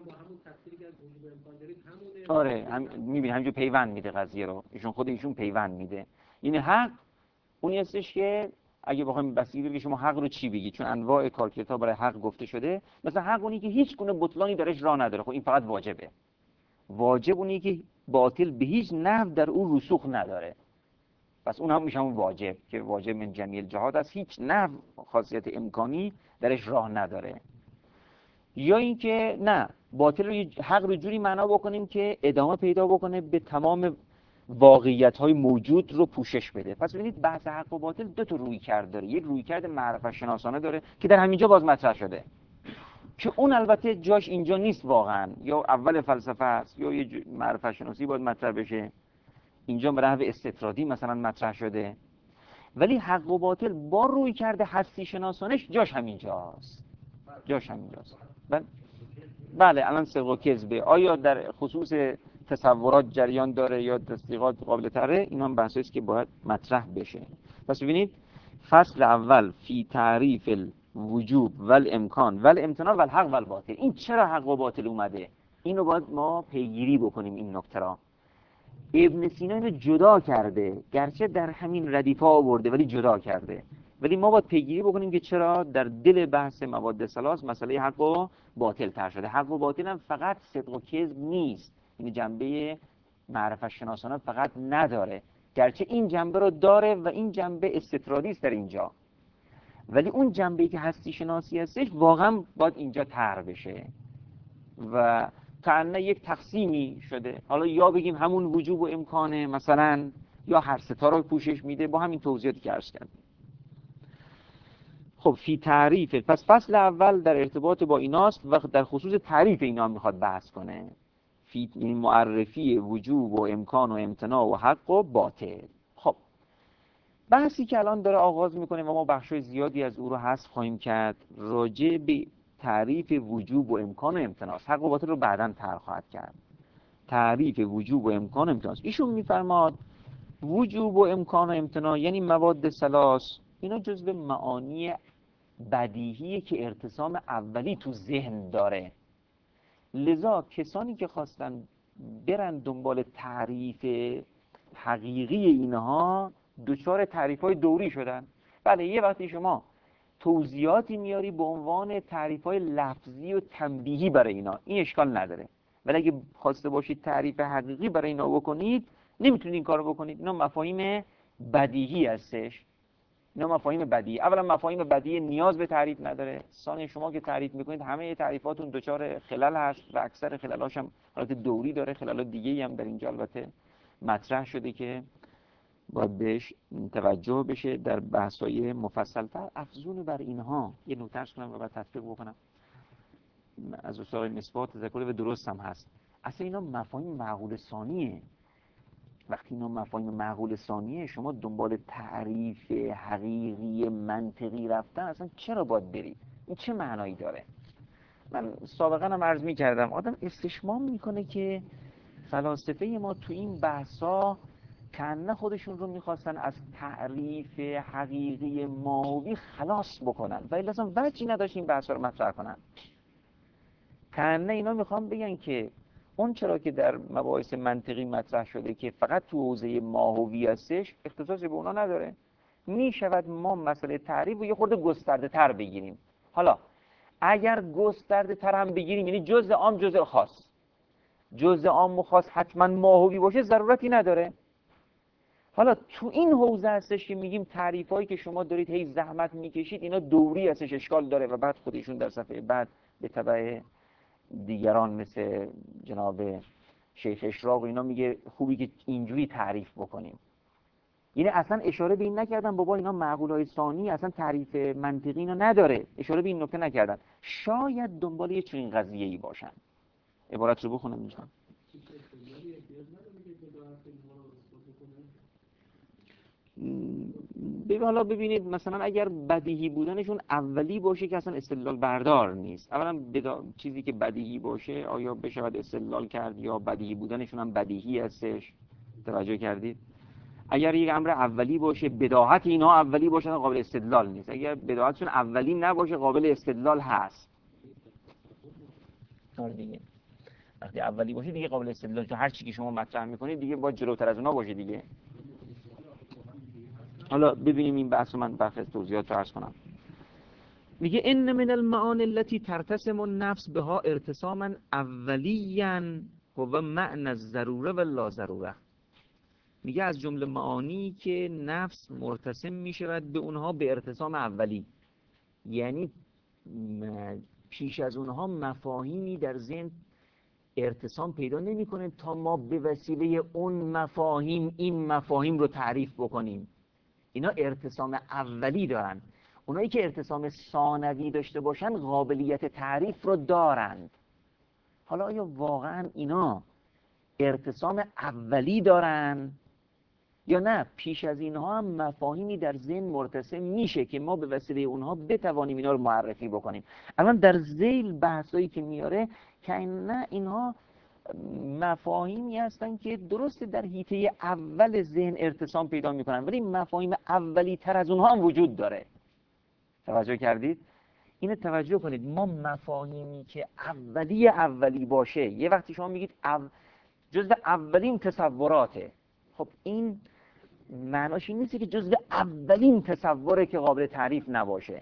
Speaker 1: آره هم میبینی همینجور پیوند میده قضیه رو. ایشون خود ایشون پیوند میده. این حق اونی هستش که اگه بخوایم بسیاری بگیم شما حق رو چی بگید، چون انواع کارکردها برای حق گفته شده. مثلا حق اونی که هیچ گونه بطلانی درش راه نداره، خب این فقط واجبه. واجب اونی که باطل به هیچ نحو در اون رسوخ نداره، پس اون هم میشه اون واجب که واجب من جمیع الجهات است، هیچ نحو خاصیت امکانی درش راه نداره. یا اینکه نه، باطل رو حق رو جوری معنا بکنیم که ادامه پیدا بکنه به تمام واقعیت‌های موجود رو پوشش بده. پس ببینید بحث حق و باطل دو تا رویکرد داره. یک رویکرد معرفت شناسانه داره که در همینجا باز مطرح شده، که اون البته جاش اینجا نیست واقعا، یا اول فلسفه است یا یه معرفت شناسی باید مطرح بشه. اینجا به نحو استطرادی مثلا مطرح شده. ولی حق و باطل با رویکرد هستی شناسانش جاش همینجاست. جاش همینجاست. بله بله الان صدق و کذبه آیا در خصوص تصورات جریان داره یا تصدیقات قابل تره، اینا هم بحثی است که باید مطرح بشه. پس ببینید فصل اول فی تعریف الوجوب والامکان والامتناع والحق والباطل. این چرا حق و باطل اومده؟ اینو باید ما پیگیری بکنیم. این نکته را ابن سینا اینو جدا کرده، گرچه در همین ردیفه آورده ولی جدا کرده. ولی ما باید پیگیری بکنیم که چرا در دل بحث مواد ثلاث مسئله حق و باطل تر شده. حق و باطل هم فقط صدق و کذب نیست، این جنبه معرفت شناسانه فقط نداره، گرچه این جنبه رو داره و این جنبه استطرادی است در اینجا، ولی اون جنبه‌ای که هستی شناسی هستش واقعا باید اینجا طرح بشه و کأنه یک تقسیمی شده. حالا یا بگیم همون وجوب و امکانه مثلا، یا هر ستا رو پوشش میده با همین توضیحاتی که عرض کردم. خب فی تعریف، پس فصل اول در ارتباط با ایناست و در خصوص تعریف اینا میخواد بحث کنه. فی این معرفی وجوب و امکان و امتناع و حق و باطل. خب بحثی که الان داره آغاز میکنه و ما بخشای زیادی از او رو حذف خواهیم کرد، راجع به تعریف وجوب و امکان و امتناع. حق و باطل رو بعداً طرح خواهد کرد. تعریف وجوب و امکان و امتناع. ایشون میفرماد وجوب و امکان و امتناع یعنی مواد ثلاث، اینا جزو معانی بدیهی که ارتسام اولی تو ذهن داره. لذا کسانی که خواستن برن دنبال تعریف حقیقی اینها دچار تعریف‌های دوری شدن. بله یه وقتی شما توضیحاتی میاری به عنوان تعریف‌های لفظی و تنبیهی برای اینا، این اشکال نداره، ولی اگه خواسته باشید تعریف حقیقی برای اینا بکنید نمیتونید این کارو بکنید. اینا مفاهیم بدیهی هستش. اینا مفاهیم بدیهی. اولا مفاهیم بدیهی نیاز به تعریف نداره. ثانیا شما که تعریف میکنید همه تعریفاتون دچار خلل هست و اکثر خللاش هم حالت دوری داره. خلل دیگه‌ای هم در اینجا البته مطرح شده که باید بهش توجه بشه در بحث‌های مفصل‌تر. افزون بر اینها یه نکته عرض کنم و بعد تطبیق بکنم. از استاد مصباح تذکر و درست هم هست. اصلا اینا مفاهیم معقول ثانیه. وقتی اینا مفاهیم معقول ثانیه، شما دنبال تعریف حقیقی منطقی رفتن اصلا چرا باید برید؟ این چه معنایی داره؟ من سابقا هم عرض می کردم آدم استشمام میکنه که فلاسفه ما تو این بحثا کنه خودشون رو میخواستن از تعریف حقیقی ماهوی خلاص بکنن و اصلا وجهی نداشت این بحثا رو مطرح کنن. کنه اینا میخوان بگن که اون چرا که در مباحث منطقی مطرح شده که فقط تو حوزه ماهوی هستش، اختصاصی به اونا نداره. میشود ما مسئله تعریف رو یه خورده گسترده تر بگیریم. حالا اگر گسترده تر هم بگیریم، یعنی جزء عام جزء خاص، جزء عام و خاص حتما ماهوی باشه، ضرورتی نداره. حالا تو این حوزه هستش که میگیم تعریفایی که شما دارید هی زحمت میکشید اینا دوری هستش، اشکال داره و بعد خودشون در صفحه بعد به تبع دیگران مثل جناب شیخ اشراق و اینا میگه خوبی که اینجوری تعریف بکنیم. یعنی اصلا اشاره به این نکردن بابا اینا معقولای ثانی اصلا تعریف منطقی اینا نداره، اشاره به این نکته نکردن. شاید دنبال یه چنین قضیه‌ای باشن. عبارت رو بخونم اینجا. ببین حالا ببینید مثلا اگر بدیهی بودنشون اولی باشه که اصلا استدلال بردار نیست. اولا بدا... چیزی که بدیهی باشه آیا بشود استدلال کرد یا بدیهی بودنشون هم بدیهی هستش؟ توجه کردید؟ اگر یک امر اولی باشه بداهت اینا اولی باشه قابل استدلال نیست. اگر بداهتشون اولی نباشه قابل استدلال هست. آره دیگه. وقتی اولی باشه دیگه قابل استدلال، چون هر چی که شما مطرح میکنید دیگه باید جلوتر از اونها باشه دیگه. حالا ببینیم این بحث رو من برخی از توضیحات رو عرض کنم. میگه ان من المعانی التي ترتسم النفس بها ارتساما اولیاً هو معنی الضروره و لا ضروره. میگه از جمله معانی که نفس مرتسم میشود به اونها به ارتسام اولی، یعنی پیش از اونها مفاهیمی در ذهن ارتسام پیدا نمیکنه تا ما به وسیله اون مفاهیم این مفاهیم رو تعریف بکنیم. اینا ارتسام اولی دارن. اونایی که ارتسام ثانوی داشته باشن قابلیت تعریف رو دارند. حالا آیا واقعا اینا ارتسام اولی دارن یا نه پیش از اینها هم مفاهیمی در ذهن مرتسم میشه که ما به وسیله اونها بتوانیم اینا رو معرفی بکنیم؟ الان در ذیل بحثایی که میاره که نه اینها مفاهیمی هستن که درست در حیطه اول ذهن ارتسام پیدا میکنن ولی مفاهیم اولی تر از اونها هم وجود داره. توجه کردید؟ اینو توجه کنید. ما مفاهیمی که اولی اولی باشه، یه وقتی شما میگید او... جزء اولین تصوراته، خب این معناش این نیست که جزء اولین تصوره که قابل تعریف نباشه.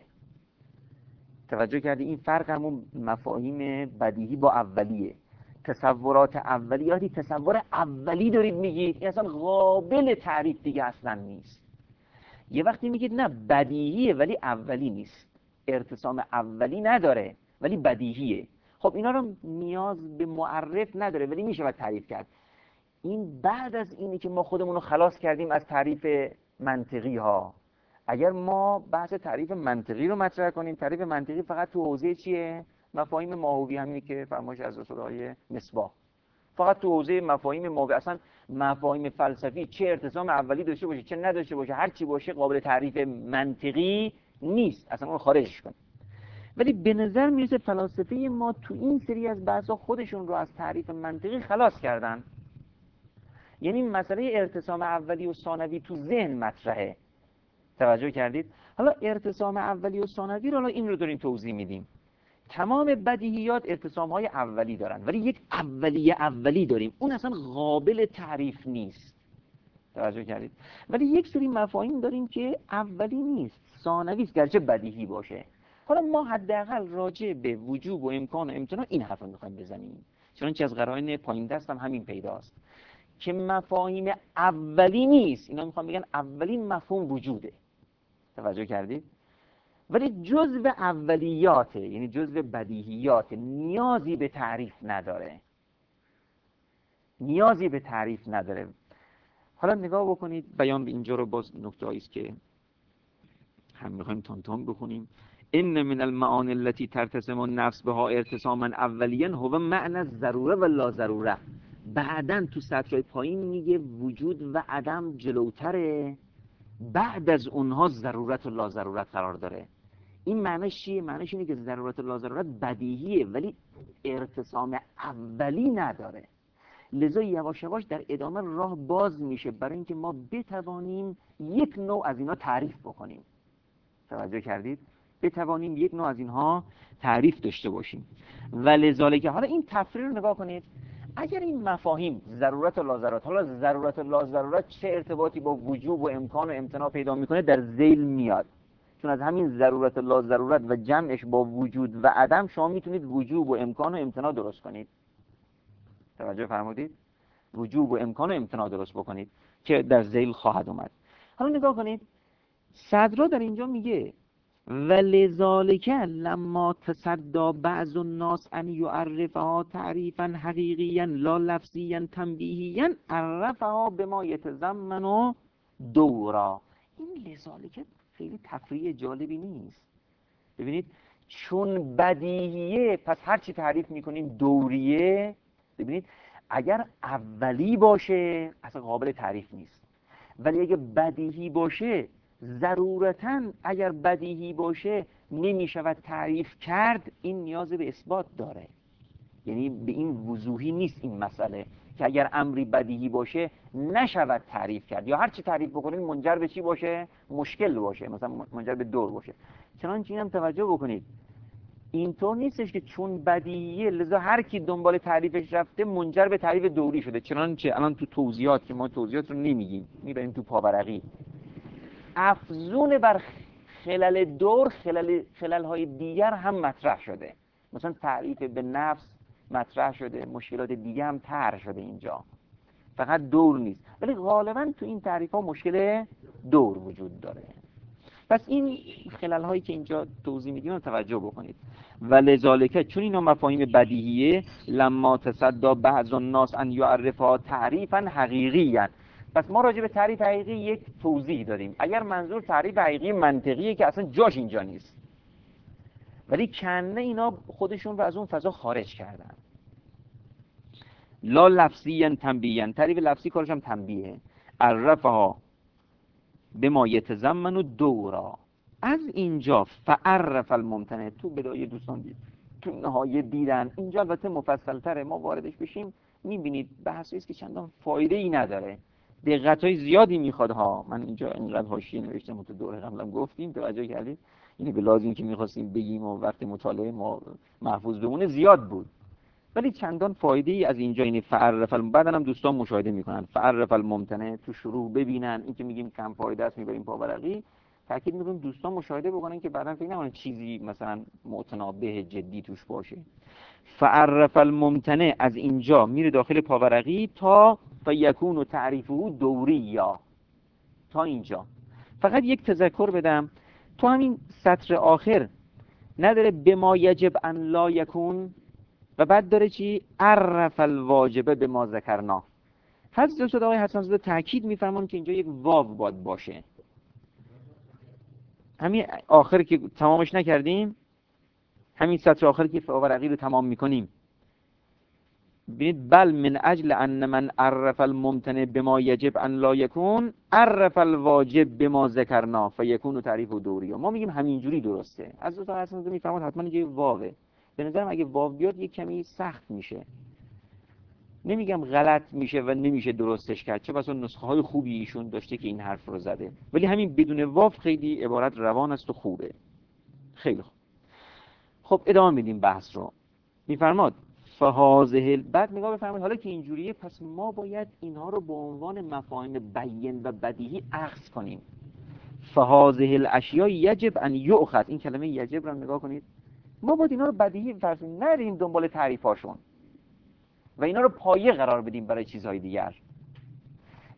Speaker 1: توجه کردید؟ این فرق همون مفاهیم بدیهی با اولیه. تصورات اولی، یادی تصور اولی دارید میگید این اصلا قابل تعریف دیگه اصلا نیست. یه وقتی میگید نه بدیهیه ولی اولی نیست، ارتسام اولی نداره ولی بدیهیه، خب اینا رو نیاز به معرف نداره ولی میشه باید تعریف کرد. این بعد از اینی که ما خودمون رو خلاص کردیم از تعریف منطقی ها. اگر ما بحث تعریف منطقی رو مطرح کنیم، تعریف منطقی فقط تو حوزه چیه؟ مفاهیم ماهوی، همینی که فرمایش از استادای مصباح، فقط تو حوزه مفاهیم ماهوی. اصلا مفاهیم فلسفی چه ارتسام اولی داشته باشه چه نداشته باشه هر چی باشه قابل تعریف منطقی نیست، اصلا اون خارجش کنه. ولی به نظر میرسه فلاسفه ما تو این سری از بحثا خودشون رو از تعریف منطقی خلاص کردن. یعنی مسئله ارتسام اولی و ثانوی تو ذهن مطرحه. توجه کردید؟ حالا ارتسام اولی و ثانوی رو حالا این رو داریم توضیح میدیم. تمام بدیهیات ارتسام‌های اولی دارن ولی یک اولی اولی داریم اون اصلا قابل تعریف نیست. توجه کردید؟ ولی یک سری مفاهیم داریم که اولی نیست، ثانوی است گرچه بدیهی باشه. حالا ما حداقل راجع به وجوب و امکان و امتناع این حرف رو می‌خوایم بزنیم، چون از قرائن پایین دستم همین پیداست که مفاهیم اولی نیست. اینا میخوام بگن اولین مفهوم وجوده. توجه کردید؟ ولی جزء اولیاته، یعنی جزء بدیهیات، نیازی به تعریف نداره، نیازی به تعریف نداره. حالا نگاه بکنید بیان به اینجا رو، باز نکته‌ای است که هم می‌خوایم تون تون بخونیم. ان من المعانی التي ترتسم النفس بها ارتساما اولیاً هو معنی الضروره و لا ضروره. بعدن تو سطرهای پایین میگه وجود و عدم جلوتره، بعد از اونها ضرورت و لا ضرورت قرار داره. این معنیش چیه؟ معنیش اینه که ضرورت و لا ضرورت بدیهیه ولی ارتسام اولی نداره. لذا یواش یواش در ادامه راه باز میشه برای اینکه ما بتوانیم یک نوع از اینا تعریف بکنیم. توجه کردید؟ بتوانیم یک نوع از اینها تعریف داشته باشیم. ولذالک، حالا این تفریق رو نگاه کنید. اگر این مفاهیم ضرورت و لا ضرورت، حالا ضرورت و لا ضرورت چه ارتباطی با وجوب و امکان و امتناع پیدا میکنه در ذیل میاد، چون از همین ضرورت و لا ضرورت و جمعش با وجود و عدم شما میتونید وجوب و امکان و امتناع درست کنید. توجه فرمودید؟ وجوب و امکان و امتناع درست بکنید که در ذیل خواهد اومد. حالا نگاه کنید، صدرا در اینجا میگه ولذالک لما تصدى بعض الناس ان يعرفها تعریفا حقیقیا لا لفظیا تنبیهیا عرفها بما یتضمن دورا. این لذالک خیلی تفریع جالبی نیست. ببینید، چون بدیهیه پس هر چی تعریف میکنیم دوریه. ببینید، اگر اولی باشه اصلا قابل تعریف نیست، ولی اگه بدیهی باشه ضرورتاً اگر بدیهی باشه نمیشود تعریف کرد. این نیاز به اثبات داره، یعنی به این وضوحی نیست این مسئله که اگر امری بدیهی باشه نشود تعریف کرد، یا هر چی تعریف بکنید منجر به چی باشه؟ مشکل باشه، مثلا منجر به دور باشه. چنانچه اینم توجه بکنید، اینطور نیستش که چون بدیهیه لذا هر کی دنبال تعریفش رفته منجر به تعریف دوری شده. چنانچه الان تو توضیحات که ما توضیحات رو نمیگیم، میبریم تو پاورقی، افزون بر خلل دور خلل خلل‌های دیگر هم مطرح شده. مثلا تعریف به نفس مطرح شده، مشکلات دیگه هم طرح شده اینجا، فقط دور نیست. ولی غالبا تو این تعریف‌ها مشکل دور وجود داره. پس این خلل‌هایی که اینجا توضیح میدیم رو توجه بکنید. ولذالک، چون اینا مفاهیم بدیهیه، لما تصدى بعض الناس ان یعرفها تعریفا حقیقیا. پس ما راجع به تعریف حقیقی یک توضیح داریم. اگر منظور تعریف حقیقی منطقیه که اصلا جاش اینجا نیست، ولی کنه اینا خودشون رو از اون فضا خارج کردن. لا لفظیاً تنبیهاً، تعریف لفظی کارش هم تنبیهه. عرفها بما یتضمن دورا. از اینجا فعرف الممتنع، تو بدایه دوستان دید، تو نهایه دیدن. اینجا البته مفصل تره، ما واردش بشیم میبینید بحثی است که چندان فایده ای نداره، دقت‌های زیادی میخواد ها. من اینجا اینقدر حاشیه نوشتم، تو دوره قبلم گفتیم، توجه کردید؟ یعنی به لازم که میخواستیم بگیم و وقت مطالعه ما محفوظ بمونه زیاد بود، ولی چندان فایده ای از اینجا اینه. فعرف الم... بعدن هم دوستان مشاهده میکنن فعرف الممتنع تو شروع ببینن. این که میگیم کم فایده است میبریم پاورقی، تاکید میکنیم دوستان مشاهده بکنن که بعدن فکر نکنن چیزی مثلا متنابه جدی توش باشه. فعرف الممتنع از اینجا میره داخل پاورقی تا فیکون تعریفه دوریا. تا اینجا فقط یک تذکر بدم، تو همین سطر آخر نداره بما یجب ان لا یکون، و بعد داره چی؟ عرف الواجبه به ما ذکرنا. حضرت استاد آقای حسن زاده تاکید میفرمان که اینجا یک واو باید باشه. همین آخر که تمامش نکردیم، همین سطر آخر که پاورقی رو تمام میکنیم، ببینید بل من اجل ان من عرف الممتنع بما یجب ان لا یکون عرف الواجب بما ذکرنا فیکون تعریف دوری. ما میگیم همینجوری درسته. از استاد حسن زاده میفرماد حتما اینجا واوه. به نظرم اگه واو بیاد یک کمی سخت میشه، نمیگم غلط میشه و نمیشه درستش کرد، چه بسا نسخه های خوبی ایشون داشته که این حرف رو زده، ولی همین بدون واو خیلی عبارت روان است و خوبه. خیلی خوب. خب ادامه میدیم بحث رو. میفرماد فهازه، بعد نگاه بفرمایید حالا که اینجوریه پس ما باید اینها رو به عنوان مفاهیم بیان و بدیهی اخذ کنیم. فهازه الاشیاء یجب ان یؤخذ. این کلمه یجب رو نگاه کنید، ما باید اینا رو بدیهی بفرسیم، نریم دنبال تعریفاشون و اینا رو پایه قرار بدیم برای چیزهای دیگر.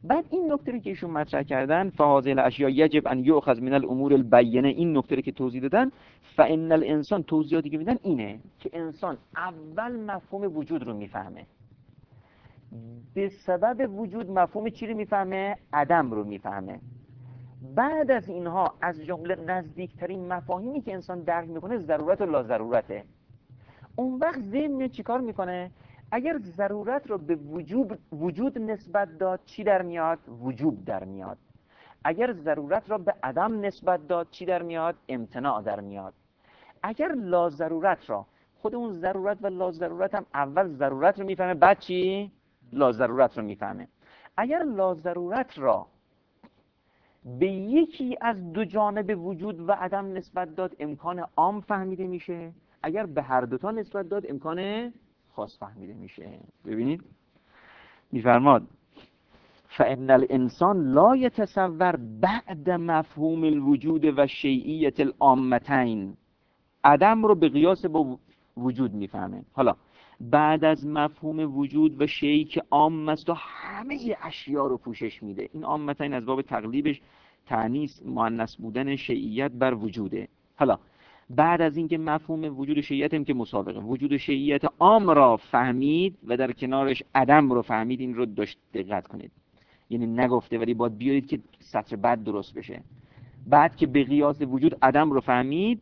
Speaker 1: بعد این نکته رو که ایشون مطرح کردن فهذه الاشیاء یجب ان یؤخذ من الامور البینه، این نکته رو که توضیح دادن، فان الانسان توضیحاتی که میدن اینه که انسان اول مفهوم وجود رو میفهمه، به سبب وجود مفهوم چی رو میفهمه؟ عدم رو میفهمه. بعد از اینها از جمله نزدیکترین مفاهیمی که انسان درک میکنه ضرورت و لازرورته. اون وقت ذهن چیکار میکنه؟ اگر ضرورت رو به وجود وجود نسبت داد چی در میاد؟ وجوب در میاد. اگر ضرورت را به عدم نسبت داد چی در میاد؟ امتناع در میاد. اگر لازرورت را، خود اون ضرورت و لازرورت هم اول ضرورت رو میفهمه بعد چی؟ لازرورت رو میفهمه. اگر لازرورت را به یکی از دو جانب وجود و عدم نسبت داد امکان عام فهمیده میشه، اگر به هر دوتا نسبت داد امکان خاص فهمیده میشه. ببینید میفرماد فإن الانسان لا يتصور بعد مفهوم الوجود و شیعیت العامتین، عدم رو به قیاس با وجود میفهمه. حالا بعد از مفهوم وجود و شیعی که عام است و همه اشیا رو پوشش میده، این عامتین از باب تقلیبش تأنیث مؤنث بودن شیعیت بر وجوده. حالا بعد از اینکه مفهوم وجود و شیعیت هم که مسابقه وجود و شیعیت عام را فهمید و در کنارش عدم رو فهمید، این رو داشت دقت کنید، یعنی نگفته ولی باید بیارید که سطر بعد درست بشه. بعد که به قیاس وجود عدم رو فهمید،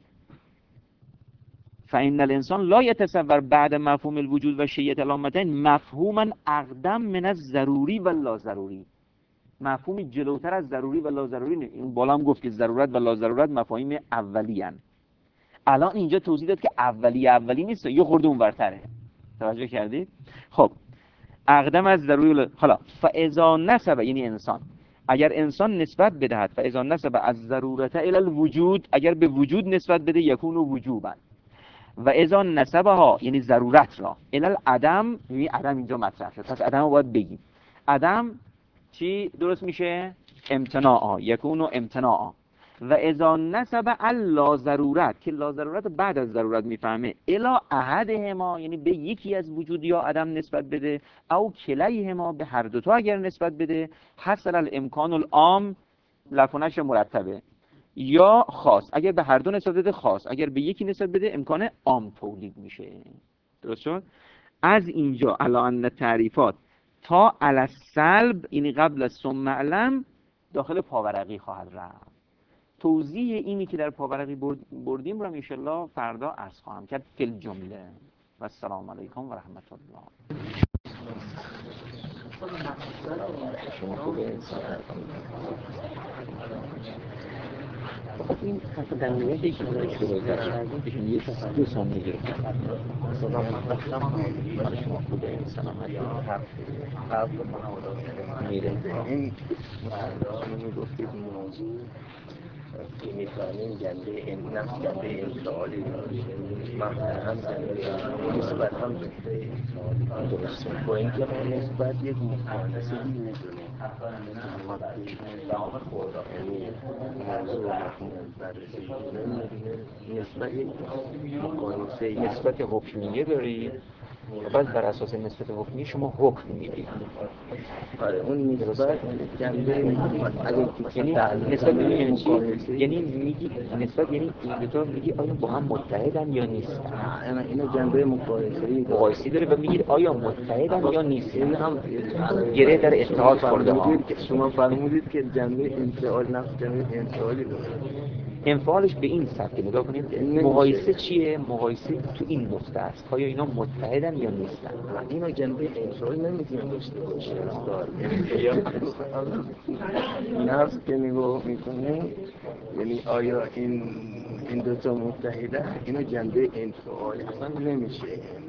Speaker 1: فإن الانسان لا يتصور بعد مفهوم الوجود و شیعیت العامتین مفهوما اقدم من الضروری و لازروری، مفهوم جلوتر از ضروری و لازروری. این بالا هم گفت که ضرورت و لازرورت مفاهیم اولی ان. الان اینجا توضیح داد که اولی اولی نیست، یه خورده اونورتره. توجه کردید؟ خب اقدم از ضروری ل... حالا فاذا نسب، یعنی انسان، اگر انسان نسبت بدهد فاذا نسب از ضرورت الی الوجود، اگر به وجود نسبت بده یکون وجوبا، و اذا نسبها یعنی ضرورت را الی العدم، یعنی عدم اینجا مطرح شد، پس عدم رو باید بگیم. عدم چی درست میشه؟ امتناعا، یکون امتناعا. و اذا نسب الا ضرورت، که لا ضرورت بعد از ضرورت میفهمه، الا احدهما یعنی به یکی از وجود یا عدم نسبت بده، او کلیهما به هر دوتا اگر نسبت بده، حصل الامکان العام لکنش مرتبه، یا خاص، اگر به هر دو نسبت بده خاص، اگر به یکی نسبت بده امکان عام تولید میشه. درست شد؟ از اینجا الا ان تعریفات تا علی السلب، یعنی قبل از ثم علم، داخل پاورقی خواهد رفت. توضیح اینی که در پاورقی بردیم رو انشالله فردا عرض خواهم کرد فی الجمله. و السلام علیکم و رحمت الله. شما خوبه؟ این حتی در نوعی که من شروع کردیم بشون یه دو ثانیه گرفتم. سلام علیکم. شما خوبه؟ سلام علیکم. میره این مردم میگفتید موضوع که میفهمیم جنبه این نفس جنبه انفعالی من هم جنبه نسبت هم جنبه انفعالی درسته. با اینکه ما نسبت یک مقایسه میدونیم یعنی موضوع مفهوم بررسی نسبت یک مقایسه نسبت حکمیه داری و بعد بر اساس نسبت حکمی شما حکم میدید. آره اون نسبت جنبه یعنی نسبت یعنی چی؟ یعنی میگی نسبت یعنی این دو تا میگی آیا با هم متحدن یا نیستن؟ انا اینو جنبه مقایسه‌ای مقایسه‌ای داره و میگید آیا متحدن یا نیستن؟ هم گره در اتحاد خورده ها. شما فرمودید که جنبه انفعال نفس جنبه انفعالی داره. انفعالش به این سطح نگاه کنید. مقایسه چیه؟ مقایسه تو این نقطه است. آیا اینا متحدن یا نیستن؟ اینا جنبه انفعال نمیتونن داشته باشه. نفس که نگاه میکنه یعنی آیا این این دو تا متحده، اینا جنبه انفعال اصلا نمیشه.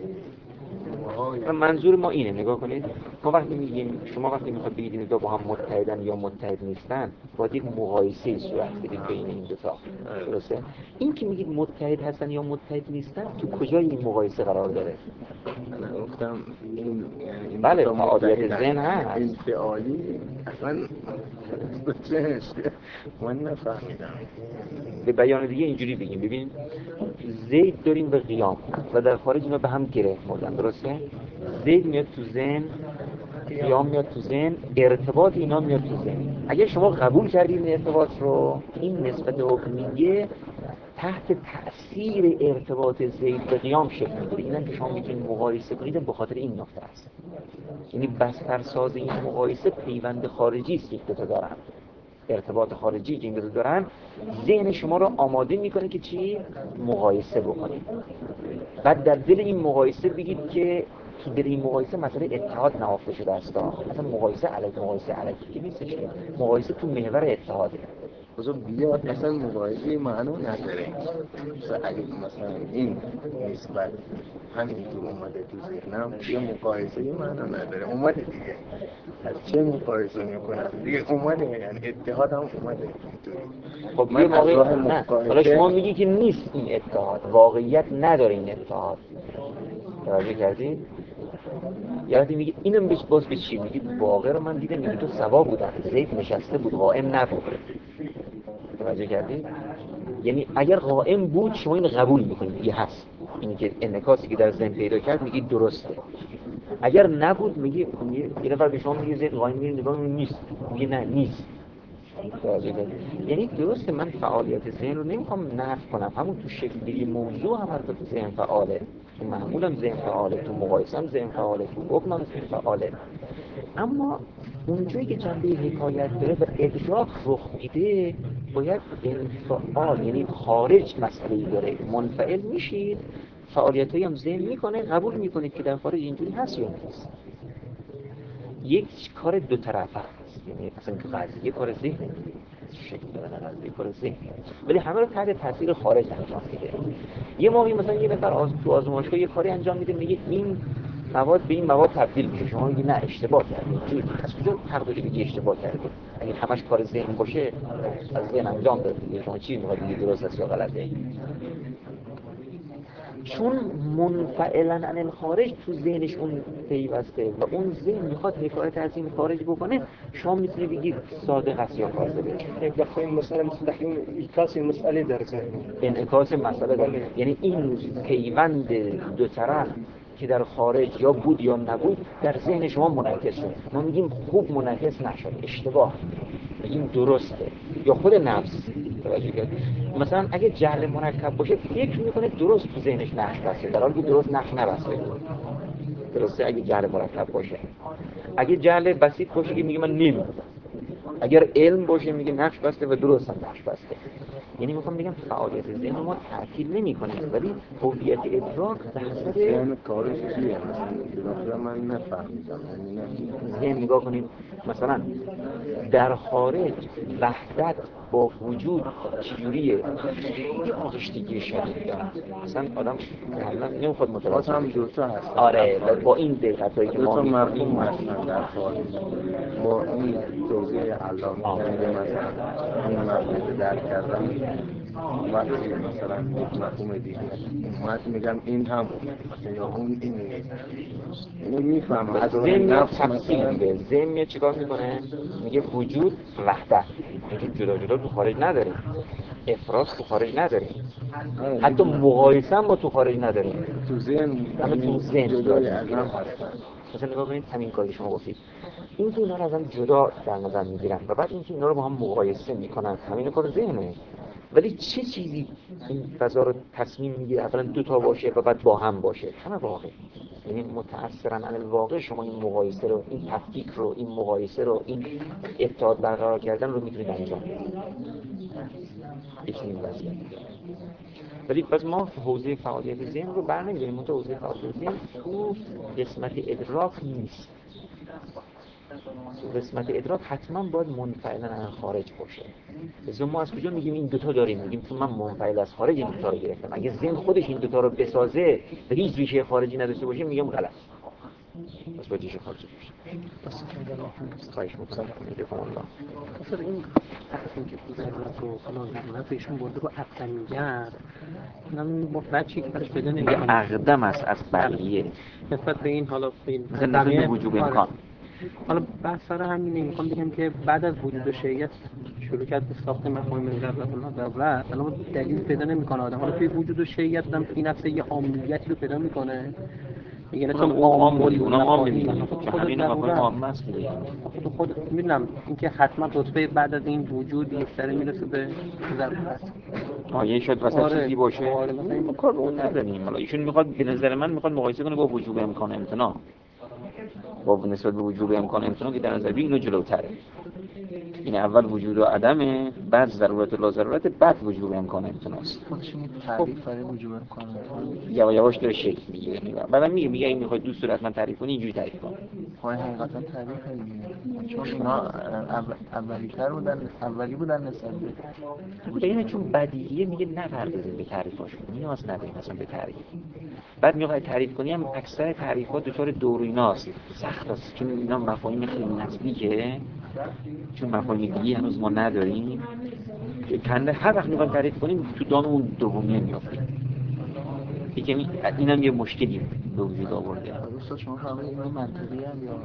Speaker 1: منظور ما اینه، نگاه کنید، ما وقتی میگیم شما وقتی میخواید بگید این دو با هم متحدن یا متحد نیستن، باید یک مقایسه صورت بدید بین این دو تا. درسته؟ این که میگید متحد هستن یا متحد نیستن، تو کجای این مقایسه قرار داره؟ من گفتم این این بله تعادلیت ذهن هست. انفعالی اصلا چه من نفهمیدم. به بیان دیگه اینجوری بگیم، ببین زید داریم به قیام و در خارج اینا به هم گره خوردن. درسته؟ زید میاد تو ذهن قیام میاد تو ذهن، ارتباط اینا میاد تو ذهن. اگر شما قبول کردید این ارتباط رو، این نسبت حکمیه تحت تأثیر ارتباط زید به قیام شکل میگیره. اینم که شما میتونید مقایسه کنید به خاطر این نکته است. یعنی بسترساز این مقایسه پیوند خارجی است که دو تا دارن، ارتباط خارجی که این دو تا دارن ذهن شما رو آماده میکنه که چی؟ مقایسه بکنید. بعد در دل این مقایسه بگید که تو دل این مقایسه مسئله اتحاد نهفته شده است. اصلا مقایسه علیه مقایسه علیه که نیستش که، مقایسه تو محور اتحاده.
Speaker 2: بزرگ بیاد مثلا مقایسه معنا نداره. مثلا اگه مثلا این نسبت همینطور اومده تو ذهنم یه مقایسه معنا نداره، اومده دیگه، از چه مقایسه میکنم دیگه، اومده، یعنی اتحاد هم اومده اینطوری.
Speaker 1: خب
Speaker 2: من از راه
Speaker 1: نه،
Speaker 2: مقایسه
Speaker 1: حالا شما میگی که نیست این اتحاد، واقعیت نداره این اتحاد، توجه کردید؟ یادی میگه اینم بهش باز به چی میگید؟ واقع رو من دیدم میگه تو سوا بودن، زید نشسته بود، قائم نبود. توجه کردید؟ یعنی اگر قائم بود شما این قبول میکنید یه هست، اینی که انعکاسی که در ذهن پیدا کرد میگید درسته. اگر نبود میگه یه نفر به شما میگه زید قائم، میگه نگاه نیست، میگه نه نیست. یعنی درسته من فعالیت ذهن رو نمیخوام نفی کنم، همون تو شکلی موضوع هم حتی تو ذهن فعاله، تو معمولم ذهن فعاله، تو مقایسم ذهن فعاله، تو حکمم ذهن فعاله. اما اونجایی که جنبه حکایت داره و ادراک رخ میده باید انفعال، یعنی خارج مسئله‌ای داره، منفعل میشید، فعالیتایی هم ذهن میکنه، قبول میکنید که در خارج اینجوری هست یا نیست. یک کار دو طرفه است، یعنی اصلا که قضیه کار ذهن شکل دادن قضیه کار ذهن، ولی همه رو تحت تاثیر خارج انجام میده. یه موقعی مثلا یه نفر آز... تو آزمایشگاه یه کاری انجام میده، میگه این مواد به این مواد تبدیل میشه، شما میگی نه اشتباه کردید. از کجا حق داری بگی اشتباه کردید؟ اگه همش کار ذهن باشه از ذهن انجام داد دیگه، شما چی میخواید بگید درست است یا غلطه؟ چون منفعلن عن الخارج تو ذهنش اون پیوسته و اون ذهن میخواد حکایت از این خارج بکنه، شما میتونی بگید صادق است یا کاذبه.
Speaker 3: یک دفعه مسئله مثل دحین انعکاس مسئله در ذهن،
Speaker 1: انعکاس مسئله در، یعنی این پیوند دو طرف که در خارج یا بود یا نبود در ذهن شما منعکس شد. ما میگیم خوب منعکس نشد، اشتباه، میگیم درسته، یا خود نفس. مثلا اگه جهل مرکب باشه فکر میکنه درست تو ذهنش نقش بسته، در حالی که درست نقش نبسته. درسته اگه جهل مرکب باشه. اگه جهل بسیط باشه که میگه من نمیدونم. اگر علم باشه میگه نقش بسته و درست هم نقش بسته. یعنی میخوام بگم فعالیت ذهن ما تعطیل نمی‌کنه، ولی هویت ادراک در حسب
Speaker 2: ذهن کارش چیه؟ مثلا من نفهمیدم، یعنی نه
Speaker 1: ذهن نگاه کنیم. مثلا در خارج وحدت با وجود چجوریه؟ خیلی آغشتگی شدید دارن. مثلا آدم کلا نمیخواد متوجه
Speaker 2: هم دوتا هست.
Speaker 1: آره با این دقتایی که ما
Speaker 2: می‌کنیم مفهوم هستن در خارج. با این توضیح علامه میگه مثلا این مفهوم درک کردن وقتی مثلا یک مفهوم دیگه اومد میگم این هم مثلا یا اون این نیست، اینو میفهمم. از
Speaker 1: ذهن میاد
Speaker 2: نفس
Speaker 1: تفصیل
Speaker 2: مثلا
Speaker 1: میده. ذهن میاد چیکار میکنه؟ میگه وجود وحدت، اینکه جدا جدا تو خارج نداره، افراد تو خارج نداره، حتی مقایسه هم با تو خارج نداره،
Speaker 2: تو ذهن
Speaker 1: همه تو ذهن
Speaker 2: جدای
Speaker 1: داره.
Speaker 2: از هم هستن.
Speaker 1: مثلا نگاه کنید همین کاری شما گفتید، این که اینا رو از هم جدا در نظر میگیرن و بعد اینکه اینا رو با هم مقایسه میکنن، همین کار ذهنه. ولی چه چیزی این فضا رو تصمیم میگیره اولا دو تا باشه و بعد با هم باشه؟ همه واقع، یعنی متأثرن عن الواقع. شما این مقایسه رو، این تفکیک رو، این مقایسه رو، این اتحاد برقرار کردن رو میتونید انجام بدید. یکی این وضعیت. ولی پس ما حوزه فعالیت ذهن رو برنمی‌داریم، منتها حوزه فعالیت ذهن تو قسمت ادراک نیست. تو قسمت ادراک حتما باید منفعل عن خارج باشه. لذا ما از کجا میگیم این دوتا داریم؟ میگیم چون من منفعل از خارج این دوتا رو گرفتم. اگه ذهن خودش این دوتا رو بسازه و هیچ ریشه خارجی نداشته باشه میگم غلط. بس باید ریشه خارجی باشه.
Speaker 3: بس
Speaker 1: خواهش میکنم. میدفعون الله.
Speaker 3: اصلا این حرفی که تو ذهنت رو حالا ذهنت ایشون برده رو اقدمیت، من با بچی که برش پیدا
Speaker 1: میگه
Speaker 3: نمی‌کنم
Speaker 1: اقدم است از بقیه
Speaker 3: نسبت به این، حالا به این
Speaker 1: مثلا نسبت به وجوب امکان.
Speaker 3: حالا بحث سر همینه. میخوام بگم که بعد از وجود شیعیت شروع کرد به ساخت مفاهیم ضرورت الله ضرورت، حالا دلیل پیدا نمیکنه آدم. حالا توی وجود شیعیت هم فی نفسه یه عامیت رو پیدا میکنه، میگن
Speaker 1: اونم
Speaker 3: چون
Speaker 1: عام
Speaker 3: عام
Speaker 1: دیگه، اونم عام دیگه.
Speaker 3: خود
Speaker 1: چون همین مفاهیم
Speaker 3: ضرورت
Speaker 1: عام است دیگه.
Speaker 3: تو خود میدونم اینکه حتما رتبه بعد از این وجود یک سره میرسه به ضرورت.
Speaker 1: آیه شاید وسط
Speaker 3: آره.
Speaker 1: چیزی باشه.
Speaker 3: آره مثلا این
Speaker 1: کار به اون نداریم. حالا ایشون میخواد به نظر من میخواد مقایسه کنه با وجوب امکان امتناع. با نسبت به وجوب امکان امتناع که در نظر بگیر اینو جلوتره. این اول وجود و عدمه، بعد ضرورت و لا ضرورت، بعد وجوب امکان امتناع است.
Speaker 2: خودش این تعریف برای وجوب امکان امتناع
Speaker 1: یواش یواش داره شکل میگیره. بعدم میگه میگه این میخواد دوست داره حتما تعریف کنی اینجوری تعریف کن.
Speaker 2: پای حقیقتا تعریف دیگه، چون اینا اول اولی‌تر بودن، اولی بودن نسبت
Speaker 1: به اینه چون بدیهیه میگه نپردازیم به تعریفاشون، نیاز نداریم مثلا به تعریف. بعد میخوای تعریف کنی هم اکثر تعریفات دچار دور و ایناست، سخت است، چون اینا مفاهیم خیلی نسبیه، چون مفاهیم دیگه هنوز ما نداریم که کنده هر وقت میخوایم تعریف کنیم تو دام اون دومیه میافتیم. یکی اینم یه مشکلی به وجود آورده.
Speaker 2: دوستا شما فهمید اینا منطقی هم یا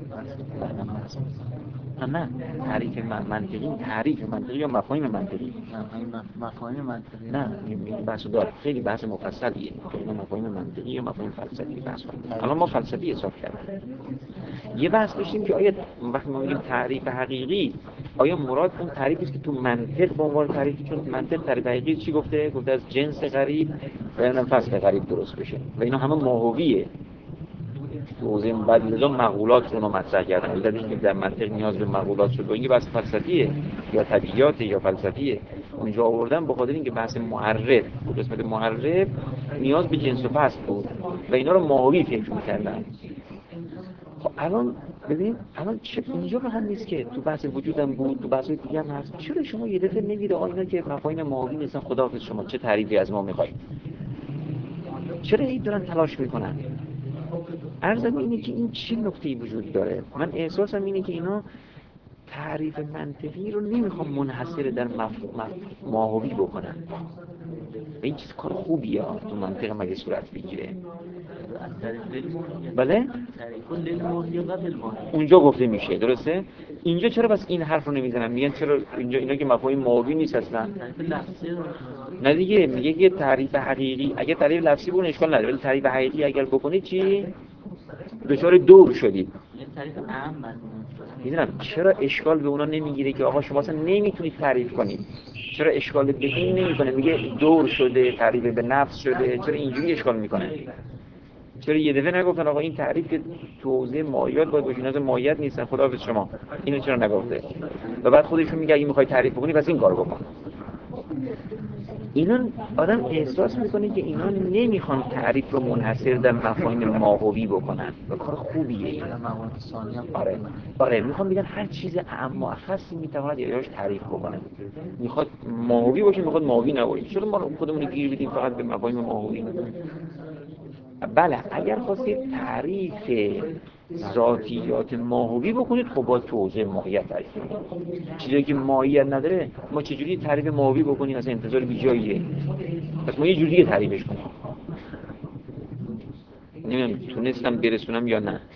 Speaker 1: نه نه تعریف منطقی تعریف منطقی یا مفاهیم منطقی؟
Speaker 2: نه مفاهیم منطقی.
Speaker 1: نه این بحث داره، خیلی بحث مفصلیه. اینا مفاهیم منطقی یا مفاهیم فلسفی بحث کنیم. الان ما فلسفی حساب کردیم. یه بحث داشتیم که آیا وقتی ما میگیم تعریف حقیقی آیا مراد اون تعریفی است که تو منطق به عنوان تعریفی، چون منطق تعریف حقیقی چی گفته؟ گفته از جنس غریب و یا فصل غریب درست بشه و اینا همه ماهویه. توضیح بعد لذا مقولات رو مطرح کردن. می‌دونید که در منطق نیاز به مقولات شد و این بحث فلسفیه یا طبیعیات یا فلسفیه. اونجا آوردن به خاطر اینکه بحث معرف بود، قسمت معرف نیاز به جنس و فصل بود و اینا رو ماهوی فکر می‌کردن. خب الان ببین الان چه اینجا هم نیست که تو بحث وجودم بود، تو بحث دیگه هم هست. چرا شما یه دفعه نمیگید آ اینا که مفاهیم ماهوی نیستن، خداحافظ شما چه تعریفی از ما می‌خواید؟ چرا این دارن تلاش می‌کنن؟ عرضم اینه که این چه نکته‌ای وجود داره. من احساسم اینه که اینا تعریف منطقی رو نمیخوام منحصر در مفهوم ماهوی بکنن. این چیز کار خوبیه تو منطق مگه صورت بگیره. بله؟ اونجا گفته میشه درسته؟ اینجا چرا بس این حرف رو نمیزنن؟ میگن چرا اینجا اینا که مفاهیم ماهوی نیست اصلا؟ نه دیگه میگه که تعریف حقیقی اگه تعریف لفظی بود اشکال نداره، ولی تعریف حقیقی اگر بکنید چی؟ دچار دور شدید. میدونم چرا اشکال به اونا نمیگیره که آقا شما اصلا نمیتونید تعریف کنید. چرا اشکال به این نمیکنه؟ میگه دور شده، تعریف به نفس شده. چرا اینجوری اشکال میکنه؟ چرا یه دفعه نگفتن آقا این تعریف که تو حوزه مایات باید باشه، اینا مایات نیستن، خداحافظ شما. اینو چرا نگفته؟ و بعد خودشون میگه اگه میخوای تعریف بکنی پس این کارو بکن. اینا آدم احساس میکنه که اینا نمیخوان تعریف رو منحصر در مفاهیم ماهوی بکنن و کار خوبیه این. آره آره میخوان بگن هر چیز اعم و اخصی میتواند یاش تعریف بکنه. میخواد ماهوی باشه، میخواد ماهوی نباشه. چرا ما خودمون گیر بدیم فقط به مفاهیم ماهوی؟ بله اگر خواستید تعریف ذاتیات ماهوی بکنید خب باید تو حوزه ماهیت تعریف کنید. چیزی که ماهیت نداره ما چجوری تعریف ماهوی بکنیم؟ اصلا انتظار بیجاییه. پس ما یه جوری تعریفش کنیم. نمیدونم تونستم برسونم یا نه.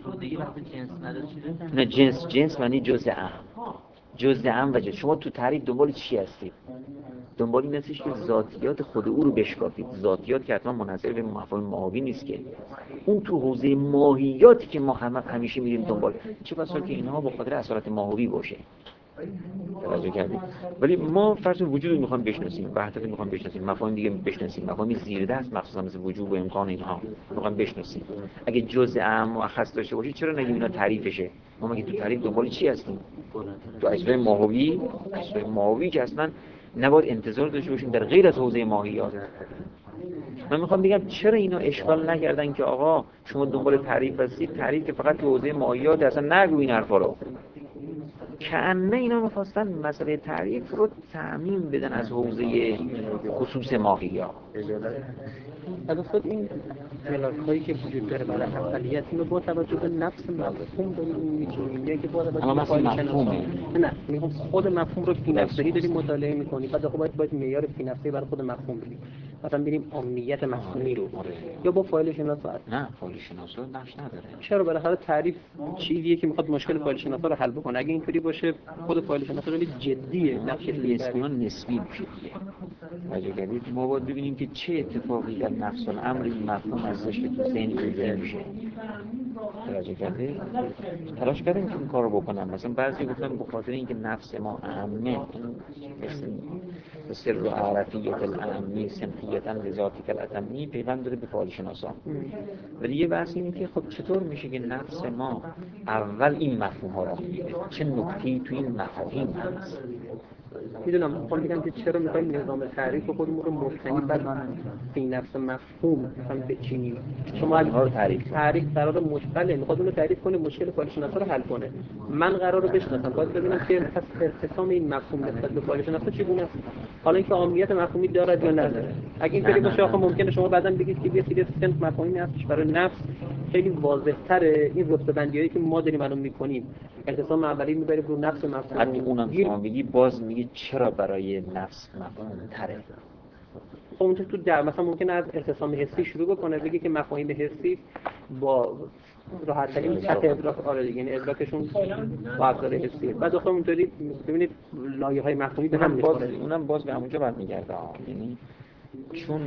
Speaker 1: نه جنس جنس معنی جزء اهم. جزء اهم و جزء. شما تو تعریف دنبال چی هستید؟ دنبال این هستش که ذاتیات خود او رو بشکافید. ذاتیات که حتما منحصر به مفاهیم ماهوی نیست که. اون تو حوزه ماهیاتی که ما هم همیشه میریم دنبال. چه بسا که اینها با خاطر اصالت ماهوی باشه. توجه کردید؟ ولی ما فرض وجود رو میخوام بشناسیم، وحدت رو میخوام بشناسیم، مفاهیم دیگه بشناسیم، مفاهیم زیر دست مخصوصا مثل وجود و امکان اینها میخوام بشناسیم. اگه جزء اهم و خاص داشته باشه چرا نگیم اینا تعریفشه؟ ما مگه تو تعریف دنبال چی هستیم؟ تو اجزای ماهوی، اجزای ماهوی که اصلا نباید انتظار داشته باشیم در غیر از حوزه ماهیات. من میخوام بگم چرا اینا اشکال نکردن که آقا شما دنبال تعریف هستید، تعریف که فقط تو حوزه ماهیات اصلا نگو این حرفا رو. کأنه اینا می‌خواستن مسئله تعریف رو تعمیم بدن از حوزه خصوص ماهیات.
Speaker 3: البته این ملاک‌هایی که وجود داره برای اولیت اینو با توجه به نفس مفهوم داریم می‌گیم که با توجه به فایل شناسی نه میگم خود مفهوم رو فی نفسه‌ای داریم مطالعه می‌کنیم بعد خب باید باید معیار فی نفسه‌ای برای خود مفهوم بدیم مثلا بریم عامیت مفهومی رو یا با فایل شناسا
Speaker 1: نه فایل شناسا نقش نداره.
Speaker 3: چرا بالاخره تعریف چیزیه که می‌خواد مشکل فایل شناسا رو حل بکنه. اگه اینطوری باشه خود فایل شناسا خیلی جدیه، نقش
Speaker 1: اسمش نسبی میشه. توجه کردید ما باید ببینیم که چه اتفاقی در نفس الامر این مفهوم ازش که تو ذهن ایجاد میشه. توجه کردید تلاش کردیم که این کارو بکنم. مثلا بعضی گفتن به خاطر اینکه نفس ما اهمه، مثل سر و عرفیت الاهمی سمخیتا لذاتک الاتمی پیوند داره به فاعل شناسان. ولی یه بحث اینه که خب چطور میشه که نفس ما اول این مفهوم ها رو میگیره؟ چه نکته‌ای تو این مفاهیم هست؟
Speaker 3: میدونم میخوام بگم که چرا میخوایم نظام تعریف خودمون رو مبتنی بر این نفس مفهوم مثلا بچینیم. شما اگه
Speaker 1: رو تعریف
Speaker 3: تعریف قرار مشکله میخواد اون رو تعریف کنه، مشکل فاعل شناسا رو حل کنه. من قراره بشناسم، باید ببینم که پس ارتسام این مفهوم نسبت به فاعل شناسا چگونه است. حالا اینکه عامیت مفهومی دارد یا نداره. اگه اینطوری باشه آخه ممکنه شما بعداً بگید که یه سری سنت مفاهیمی هستش برای نفس خیلی واضح‌تره، این رتبه‌بندیایی که ما داریم الان می‌کنیم ارتسام اولی میبره رو نفس مفهوم.
Speaker 1: حتی اونم شما بگی باز میگی چرا برای نفس مفهوم تره؟
Speaker 3: خب اونجا تو در مثلا ممکنه از ارتسام حسی شروع بکنه، بگه که مفاهیم حسی با راحت ترین سطح ادراک آره دیگه، یعنی ادراکشون با ابزار حسی. بعد آخه اونطوری ببینید لایه‌های مفهومی به هم می‌خوره.
Speaker 1: اونم باز به همونجا برمیگرده، یعنی چون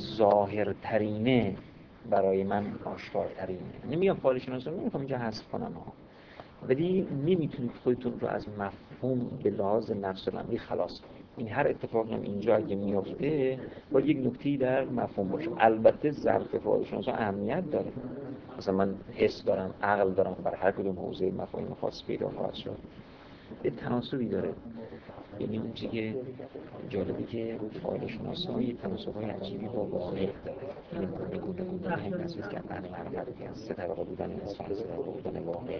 Speaker 1: ظاهرترینه برای من آشکارترینه. نمیگم فاعل شناسی رو نمیخوام اینجا حذف کنم ها، ولی نمیتونید خودتون رو از مفهوم به لحاظ نفس الامری خلاص کنید. این هر اتفاقی هم اینجا اگه میفته باید یک نکته‌ای در مفهوم باشه. البته ظرف فاعل شناسی اهمیت داره، مثلا من حس دارم، عقل دارم، بر هر کدوم حوزه مفاهیم خاص پیدا خواهد شد. یه تناسبی داره. یعنی اون چیزی که جالبی که فاعل شناسا یه تناسب‌های عجیبی با واقع داره. یعنی گونه گونه هم تصویر کردن معرفتی از سه طبقه بودن انسان، سه طبقه بودن واقع.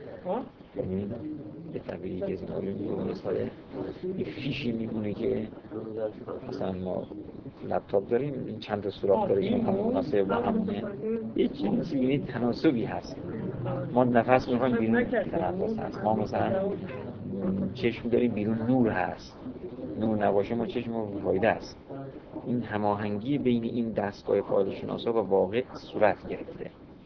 Speaker 1: یعنی به تعبیری که از این آیون میگونه ساده یه فیشی میمونه که مثلا ما لپتاپ داریم، این چند تا سوراخ داره که همون مناسب با همونه. یه چیزی یعنی تناسبی هست. ما نفس می‌خوایم بیرون تنفس هست. ما مثلا چشم داریم بیرون نور هست. نور نباشه ما چشم ما فایده است. این هماهنگی بین این دستگاه فاعل شناسا و واقع صورت گرفته.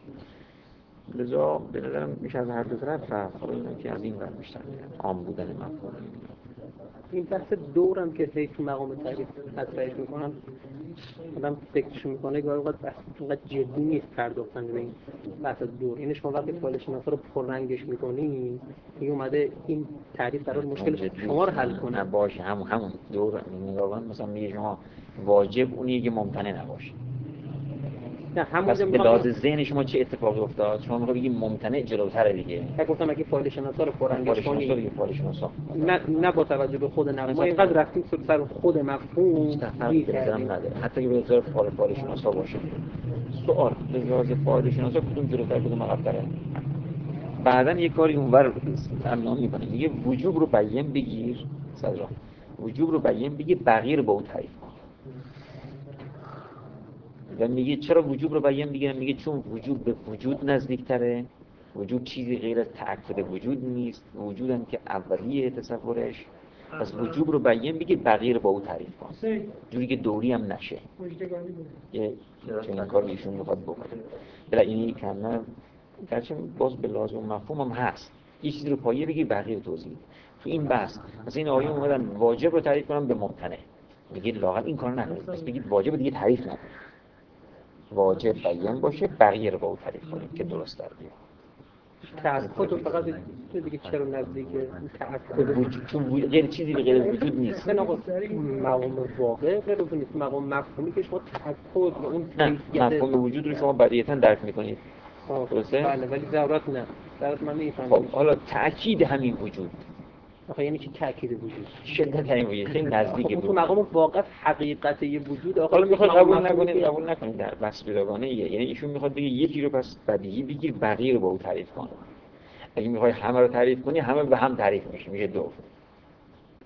Speaker 1: لذا به نظرم میشه از هر دو طرف رفت. حالا اینا که از این ور بیشتر عام بودن مفهومی.
Speaker 3: این بحث دورم که هی تو مقام تعریف مطرحش میکنن آدم فکرش میکنه گاهی اوقات بحث اینقدر جدی نیست پرداختن به این بحث دور. یعنی شما وقتی فاعل شناسا رو پررنگش میکنین میگه اومده این تعریف قرار مشکل شما رو حل کنه.
Speaker 1: باشه همون همون دور نگاه مثلا میگه شما واجب اونیه که ممتنع نباشه.
Speaker 3: نه همون
Speaker 1: پس به لحاظ ذهن شما چه اتفاقی افتاد؟ شما میگه بگید ممتنع جلوتره دیگه.
Speaker 3: من گفتم اگه فاعل شناسا رو پررنگش کنی
Speaker 1: فاعل شناسا
Speaker 3: نه نه با توجه به خود نفس ما اینقدر رفتیم سر خود مفهوم
Speaker 1: دیگه نداره. حتی اگه به لحاظ فاعل فاعل شناسا باشه. سوال به لحاظ فاعل شناسا کدوم جلوتر کدوم عقب‌تره؟ بعداً یه کاری اونور امنان میکنه میگه وجوب رو بیان بگیر صدرا وجوب رو بیان بگیر بقیه رو با اون تعریف کن. و میگه چرا وجوب رو بیان بگیرم؟ میگه چون وجوب به وجود نزدیکتره. وجود چیزی غیر از تأکد وجود نیست، وجود هم که اولیه تصورش. پس وجوب رو بیان بگیر بقیه رو با اون تعریف کن جوری که دوری هم نشه. یه چون این کار رو ایشون میخواد بکنه. بلا اینی کاملا گرچه باز به لازم مفهوم هم هست. یه چیزی رو پایه بگیر بقیه رو توضیح بده. تو این بحث مثلا این آیه اومدن واجب رو تعریف کنن به ممتنع. میگه لااقل این کارو نکنید. پس بگید واجب دیگه تعریف نکنید. واجب بیان باشه بقیه رو با اون تعریف کنید که درست در بیاد.
Speaker 3: تعقد و فقط دیگه چرا نزدیکه تعقد
Speaker 1: وجود چون غیر چیزی به غیر وجود نیست.
Speaker 3: نه آقا مقام واقع غیر وجود نیست. مقام مفهومی که شما تعقد و اون
Speaker 1: مفهوم وجود رو شما بدیهیاً درک می‌کنید. درسته؟
Speaker 3: بله ولی ضرورت نه. ضرورت من نمی‌فهمم.
Speaker 1: خب حالا تأکید همین وجود.
Speaker 3: آخه یعنی چی تأکید وجود؟
Speaker 1: شدت همین وجود خیلی نزدیک بود.
Speaker 3: تو مقام واقع حقیقت یه وجود آخه
Speaker 1: حالا میخواد قبول نکنید قبول نکنید در بحث جداگانه ایه. یعنی ایشون میخواد بگه یکی رو پس بدیهی بگیر بقیه رو با او تعریف کن. اگه میخوای همه رو تعریف کنی همه به هم تعریف میشه میشه دو.